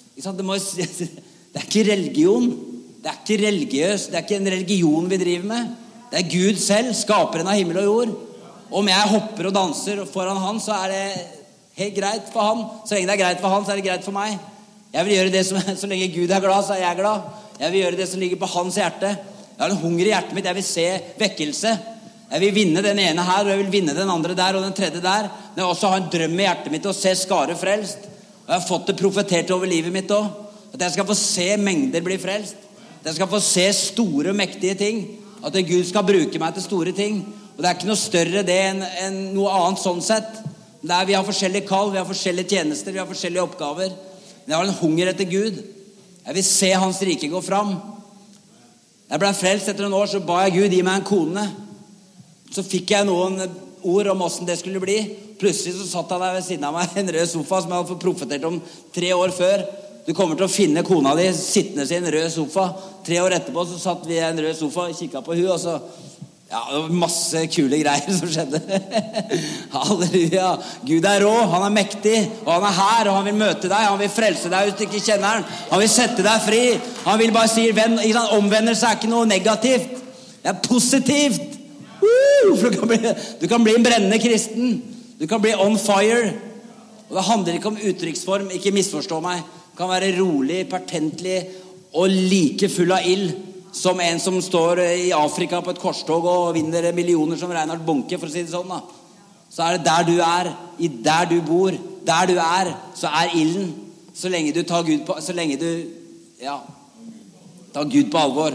Det er ikke religion, det er ikke religiøst, det er ikke en religion vi driver med, det er Gud selv, skaperen av himmel og jord. Om jeg hopper og danser foran han, så er det helt greit for han. Så lenge det er greit for han, så er det greit for meg. Jeg vil gjøre det så lenge Gud er glad, så er jeg glad. Jeg vil gjøre det som ligger på hans hjerte. Jeg har en hunger i hjertet mitt, jeg vil se vekkelse. Jeg vil vinne den ene her, og jeg vil vinne den andre der, og den tredje der. Men jeg også har en drøm i hjertet mitt å se skare frelst. Og jeg har fått det profetert over livet mitt også. At jeg skal få se mengder bli frelst. At jeg skal få se store og mektige ting. At Gud skal bruke meg til store ting. Og det er ikke noe større det enn noe annet sånn sett. Vi har forskjellige kall, vi har forskjellige tjenester, vi har forskjellige oppgaver. Men jeg har en hunger etter Gud. Jeg vil se hans rike gå fram. Jeg ble frelst etter noen år, så ba jeg Gud, gi meg en kone. Så fikk jeg noen ord om hvordan det skulle bli. Plutselig så satt han der ved siden av meg, en rød sofa som jeg hadde fått profetert om 3 år før. Du kommer til å finne kona di sittende i en rød sofa. 3 år etterpå så satt vi i en rød sofa og kikket på hun, og så Ja, det var masse kule greier som skjedde. Halleluja. Gud rå, han mektig, og han her, og han vil møte deg, han vil frelse deg hvis du ikke kjenner han. Han vil sette deg fri. Han vil bare si, omvendelse ikke noe negativt. Det positivt. Du kan bli en brennende kristen. Du kan bli on fire. Og det handler ikke om uttrykksform, ikke misforstå meg. Du kan være rolig, pertentlig og like full av ild som en som står i Afrika på et korstog og vinner millioner som Reinhard Bonke, for å si det sånn da. Så det der du der du bor, der du så ilden. Så lenge du tar Gud på, så lenge du, tar Gud på alvor.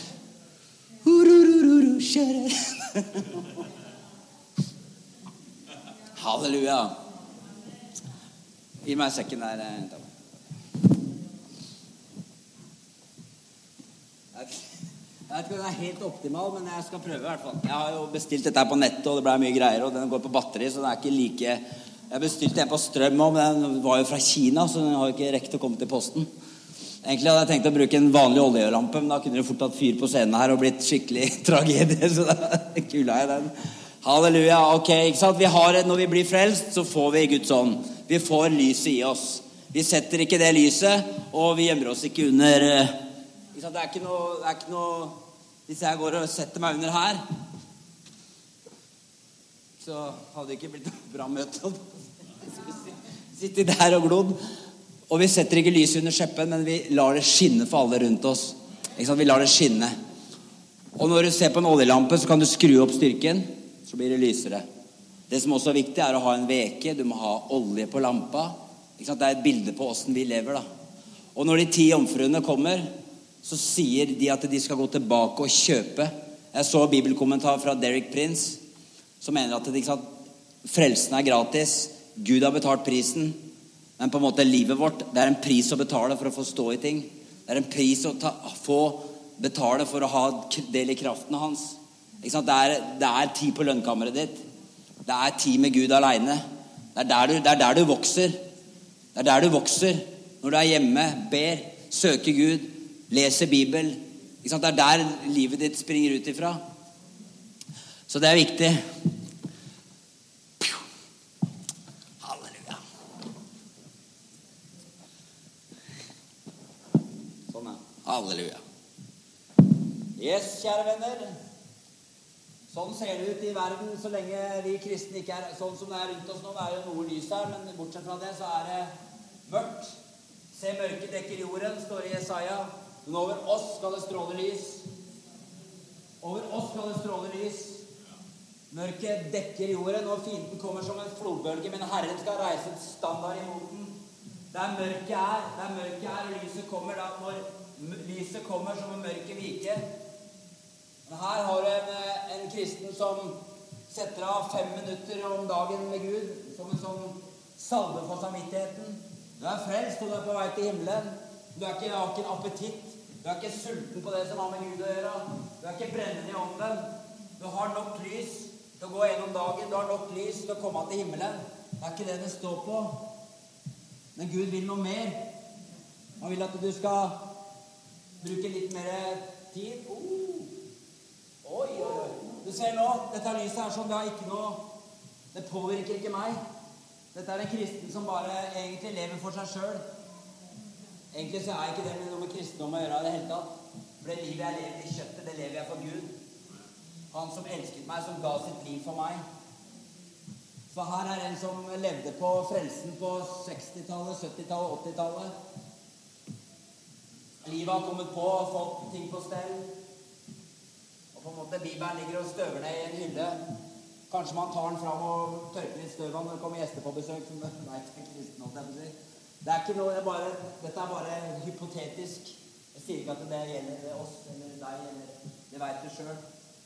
Halleluja. Gi meg sekken der. Jeg vet ikke om det helt optimal, men jeg skal prøve i hvert fall. Jeg har jo bestilt dette her på nettet, og det ble mye greier, og den går på batteri, så det ikke like... Jeg bestilte en på strøm også, men den var jo fra Kina, så den har jo ikke rekt å komme til posten. Egentlig hadde jeg tenkt å bruke en vanlig oljelampe, men da kunne det fort hatt fyr på scenen her og blitt skikkelig tragedie, så da kula jeg den. Halleluja, ok, ikke sant? Når vi blir frelst, så får vi Guds ånd. Vi får lyset i oss. Vi setter ikke det lyset, og vi gjemmer oss ikke under... Det ikke noe hvis jeg går og setter meg under her, så hadde det ikke blitt noe bra møte. Sitter der og glod. Og vi setter ikke lyset under skjeppen, men vi lar det skinne for alle rundt oss. Vi lar det skinne. Og når du ser på en oljelampe, så kan du skru opp styrken, så blir det lysere. Det som også viktig å ha en veke. Du må ha olje på lampa. Det et bilde på hvordan vi lever da. Og når de 10 jomfruene kommer, så sier de at de skal gå tilbake og kjøpe. Jeg så bibelkommentar fra Derek Prince, som mener at frelsen gratis. Gud har betalt prisen. Men på en måte livet vårt, det en pris å betale for å få stå i ting. Det en pris å få betale for å ha del i kraften hans. Det tid på lønnkammeret ditt. Det tid med Gud alene. Det der du vokser. Det der du vokser. Når du hjemme, ber, søker Gud, leser Bibel. Det der livet ditt springer ut ifra. Så det viktig. Halleluja. Sånn Halleluja. Yes, kjære venner. Sånn ser det ut i verden så lenge vi kristne ikke sånn som det rundt oss nå. Det jo noe lys her, men bortsett fra det så det mørkt. Se, mørket dekker jorden, står i Jesaja. Men over oss skal det stråle lys. Over oss skal det stråle lys. Mørket dekker jorden, og fienden kommer som en flodbølge, men Herren skal reise et standard imot den. Der mørket og lyset kommer, da når lyset kommer, så må mørket vike. Men her har du en kristen som setter av 5 minutter om dagen med Gud, som en sånn salve for samvittigheten. Du frelst, og du på vei til himmelen. Du har ikke en appetitt. Du ikke sulten på det som har med Gud å gjøre. Du ikke brennende i ånden. Du har nok lys til å gå gjennom dagen. Du har nok lys til å komme til himmelen. Det ikke det står på. Men Gud vil noe mer. Han vil at du skal bruke litt mer tid. Oi. Du ser nå, dette lyset sånn, det ikke noe, det påvirker ikke meg. Dette en kristen som bare egentlig lever for seg selv. Egentlig så ikke det med noe med kristendom å gjøre i det hele tatt. For det livet jeg lever i kjøttet, det lever jeg for Gud. Han som elsket meg, som ga sitt liv for meg. Så her en som levde på frelsen på 60-tallet, 70-tallet, 80-tallet. Livet har kommet på og fått ting på stell. Og på en måte Bibelen ligger og støver ned i en hylle. Kanskje man tar den fram og tørker litt støv når det kommer gjester på besøk, som det ikke kristen, holdt jeg på å si. Det ikke noe, dette bare hypotetisk. Jeg sier ikke at det gjelder oss eller deg, eller det vet du selv.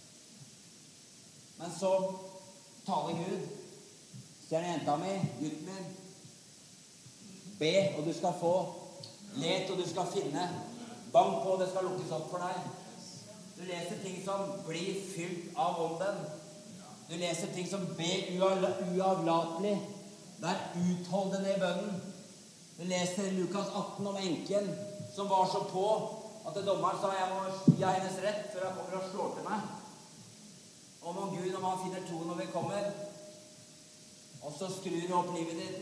Men så taler Gud. Ser den jenta mi, gutten min. Be, og du skal få. Let, og du skal finne. Bank på, og det skal lukkes opp for deg. Du leser ting som blir fylt av ånden. Du leser ting som be uavlatelig. Der utholdende i bønnen. Du leser Lukas 18 om enken som var så på at dommeren sa jeg må gi hennes rett før jeg kommer og slår til meg. om Gud, om han finner tro når vi kommer. Og så skrur du opp livet ditt.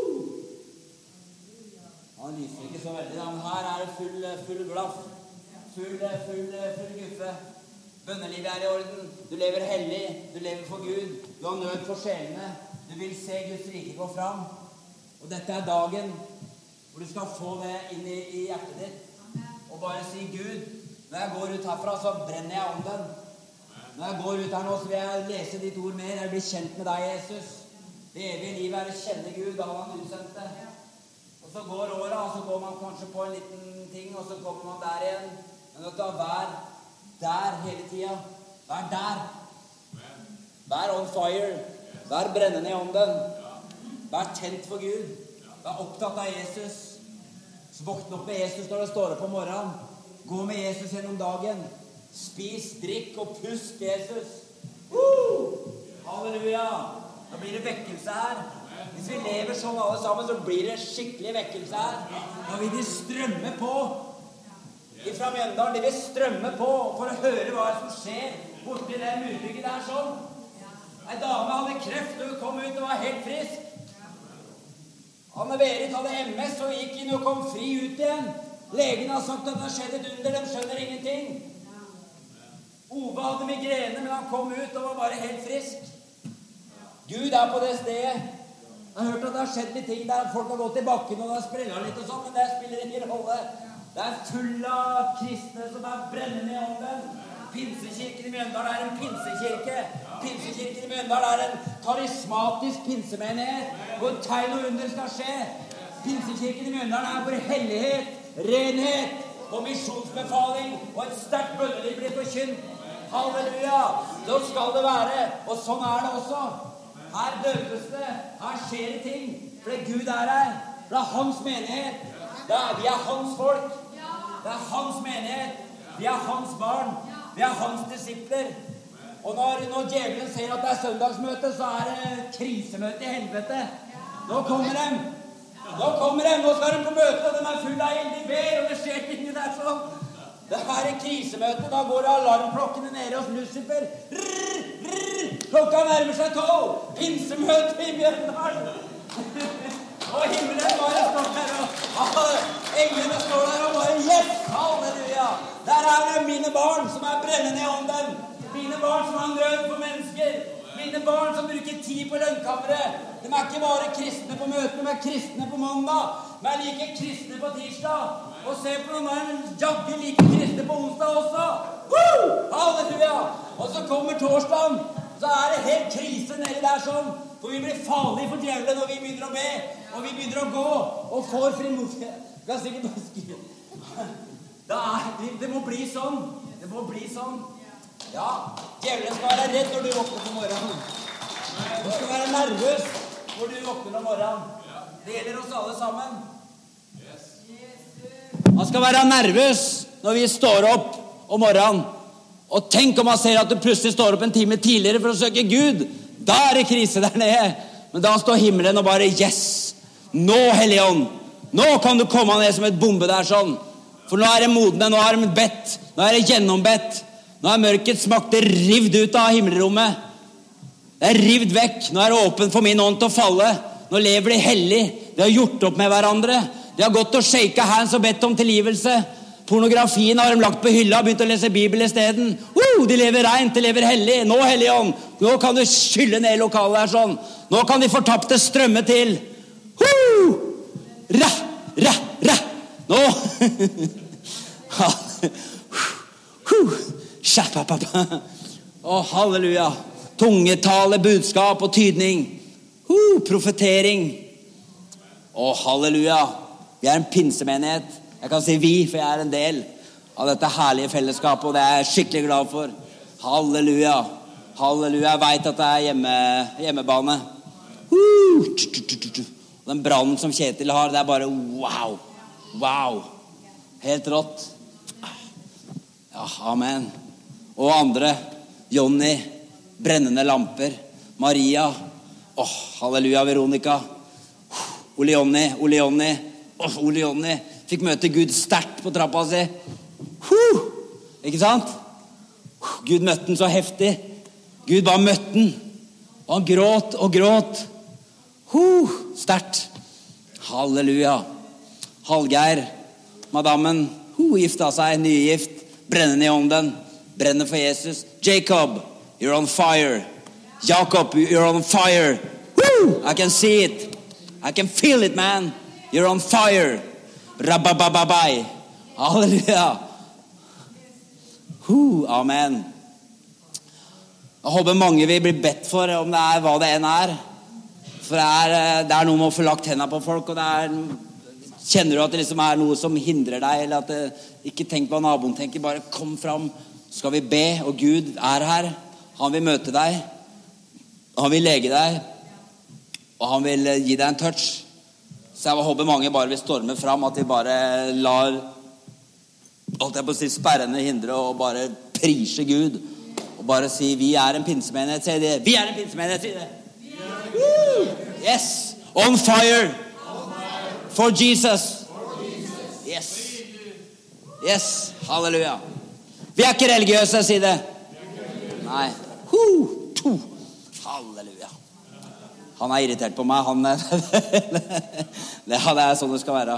Han lyser ikke så veldig, men her det full glass. Full guffe. Bønnelivet i orden. Du lever hellig. Du lever for Gud. Du har nød for sjelene. Du vil se Guds rike gå fram. Og dette dagen hvor du skal få det inn i hjertet ditt. Og bare si, Gud, når jeg går ut herfra, så brenner jeg om den. Når jeg går ut her nå, så vil jeg lese ditt ord mer. Jeg blir kjent med deg, Jesus. Det evige livet å kjenne Gud, da han utsendte. Og så går året, og så går man kanskje på en liten ting, og så kommer man der igjen. Men vet du, vær der hele tiden. Vær der. Vær on fire. Vær brennende i ånden. Vær tent for Gud. Vær opptatt av Jesus. Så våkne opp med Jesus når det står opp om morgenen. Gå med Jesus gjennom dagen. Spis, drikk og pust Jesus. Halleluja. Da blir det vekkelse her. Hvis vi lever sånn alle sammen, så blir det skikkelig vekkelse her. Da vil de strømme på. Fra Mjøndalen, de vil strømme på for å høre hva som skjer borti det murbygget der sånn. En dame hadde kreft, og hun kom ut og var helt frisk. Anne-Berit hadde MS og gikk inn og kom fri ut igjen. Legen har sagt at det har skjedd et under, de skjønner ingenting. Ove hadde migrene, men han kom ut og var bare helt frisk. Gud på det stedet. Jeg har hørt at det har skjedd litt ting der folk har gått i bakken og det har sprellet litt og sånn, men det spiller ingen rolle. Det full av kristne som brennende i ånden. Pinsekirken i Mjøndalen en pinsekirke. Pinsekirken i Mjøndalen en karismatisk pinsemenighet, hvor tegn og under skal skje. Pinsekirken i Mjøndalen hvor hellighet, renhet og misjonsbefaling og et sterkt bønneliv blir forkynt. Halleluja! Så skal det være, og sånn det også. Her døpes det, her skjer det ting, fordi Gud her. Det hans menighet. Vi hans folk. Det hans menighet. Vi hans barn. Vi hans disipler. Og når djevelen ser at det søndagsmøte, så det krisemøte i helvete. Nå kommer de. Nå skal de på møte, og de full av ild. De ber, og det skjer ting der sånn. Det krisemøte, da går alarmklokkene nede hos Lucifer. Klokka nærmer seg 12. Pinsemøte i Mjøndalen. Og himmelen bare står der, og englene står der og bare, yes, halleluja. Der det mine barn som brennende i ånden. Mine barn som har nød for mennesker. Mine barn som bruker tid på lønnkammeret. De ikke bare kristne på møtene, de kristne på mandag. Men like kristne på tirsdag. Og se på noen jagge like kristne på onsdag også. Halleluja! Og så kommer torsdagen, så det helt krise nede der sånn. For vi blir farlige for djevelen når vi begynner å be. Og vi begynner å gå og får frimodighet. Kan sikkert bare skrive. Det må bli sånn. Det må bli sånn. Ja, djevelen skal være redd når du våkner på morgenen. Du skal være nervøs når du våkner om morgenen. Det gjelder oss alle sammen. Han skal være nervøs når vi står opp om morgenen. Og tenk om han ser at du plutselig står opp en time tidligere for å søke Gud. Da det krise der nede. Men da står himmelen og bare, yes, nå Hellige Ånd, nå kan du komme ned som et bombe der sånn. For nå det modne, nå de bedt, nå det gjennombedt. Nå mørkets makt rivd ut av himmelrommet. Det rivd vekk. Nå det åpent for min ånd til å falle. Nå lever de hellig. De har gjort opp med hverandre. De har gått og shaket hands og bedt om tilgivelse. Pornografien har de lagt på hylla og begynt å lese Bibel i stedet. De lever rent, de lever hellig. Nå, Hellige Ånd, nå kan du skylle ned lokalet der sånn. Nå kan de fortapte strømme til. Ra. Nå. Halleluja. Tungetale, budskap og tydning. Profetering. Halleluja. Vi en pinsemenighet. Jeg kan si vi, for jeg en del av dette herlige fellesskapet, og det jeg skikkelig glad for. Halleluja. Halleluja. Jeg vet at det hjemmebane. Den brannen som Kjetil har, det bare wow. Wow. Helt rått. Ja, amen. Og andre, Jonny, brennende lamper, Maria, halleluja, Veronica, Ole Jonny, fikk møte Gud sterkt på trappa si. Ikke sant? Gud møtte den så heftig. Gud bare møtte den, og han gråt og gråt. Sterkt. Halleluja. Hallgeir, madammen, gifta seg, nygift, brennende i ånden, brenner for Jesus. Jacob, you're on fire. Jacob, you're on fire. I can see it. I can feel it, man. You're on fire. Rabababai. Halleluja. Amen. Jeg håper mange vil bli bedt for, om det hva det enn For det noe med å få lagt hendene på folk, og kjenner du at det liksom noe som hindrer deg, eller at det ikke tenk hva naboen tenker, bare kom fram, skal vi be, og Gud her. Han vil møte deg, han vil lege deg, og han vil gi deg en touch. Så jeg håper mange bare vil storme fram, at de bare lar, alt jeg på å si, sperrende hindre, og bare prise Gud, og bare si, vi en pinsemenighet, sier det. Vi en pinsemenighet, sier det. Yes, on fire. For Jesus. Yes, halleluja. Vi ikke religiøse, sier det. Nei. Halleluja. Han irritert på meg, han. Det sånn det skal være.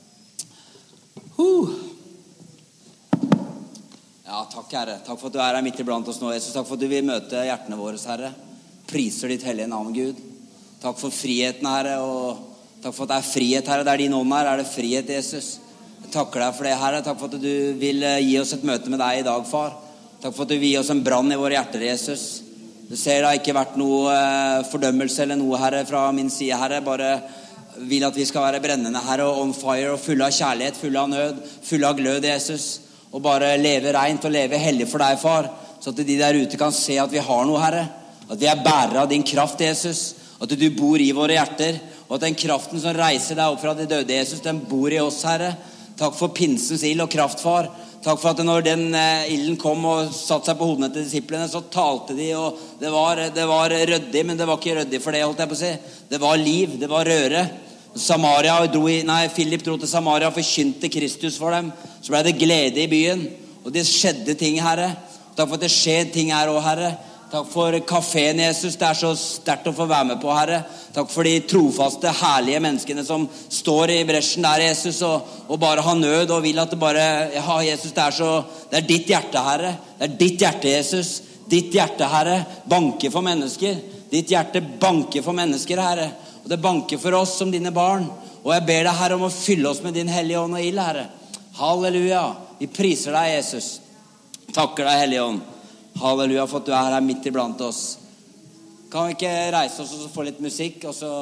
Ja, takk, Herre. Takk for at du her midt iblant oss nå, Jesus. Takk for at du vil møte hjertene våre, Herre. Priser ditt hellige navn, Gud. Takk for friheten, Herre, og takk for at det frihet, Herre. Der din ånd det frihet, Jesus. Jeg takker deg for det, Herre. Takk for at du vil gi oss et møte med deg i dag, far. Takk for at du vil gi oss en brann i våre hjerter, Jesus. Du ser det har ikke vært noe fordømmelse eller noe, Herre, fra min side, Herre. Bare vil at vi skal være brennende, Herre, og on fire, og fulle av kjærlighet, fulle av nød, fulle av glød, Jesus. Og bare leve rent og leve hellig for deg, far. Så at de der ute kan se at vi har noe, Herre. At vi bærere av din kraft, Jesus. At du bor i våre hjerter. Og at den kraften som reiser deg opp fra de døde, Jesus, den bor i oss, Herre. Takk for pinsens ild og kraft, far. Takk for at når den ilden kom og satte seg på hodene til disiplene, så talte de, og det var røddig, men det var ikke røddig for det, holdt jeg på å si. Det var liv, det var røre. Philip dro til Samaria og forkynte Kristus for dem. Så ble det glede i byen, og det skjedde ting, Herre. Takk for at det skjer ting her også, Herre. Takk for kaféen, Jesus. Det så sterkt å få være med på, Herre. Takk for de trofaste, herlige menneskene som står i bresjen der, Jesus, og bare har nød og vil at det bare, ja, Jesus, det ditt hjerte, Herre. Det ditt hjerte, Jesus. Ditt hjerte, Herre, banker for mennesker. Ditt hjerte banker for mennesker, Herre. Og det banker for oss som dine barn. Og jeg ber deg, Herre, om å fylle oss med din hellige ånd og ild, Herre. Halleluja. Vi priser deg, Jesus. Takker deg, hellige ånd. Halleluja for at du her midt iblant oss. Kan vi ikke reise oss og få litt musikk, og så...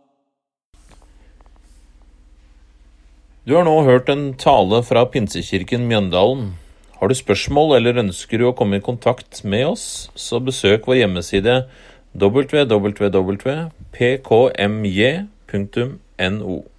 Du har nå hørt en tale fra Pinsekirken Mjøndalen. Har du spørsmål eller ønsker du å komme i kontakt med oss, så besøk vår hjemmeside www.pkmj.no.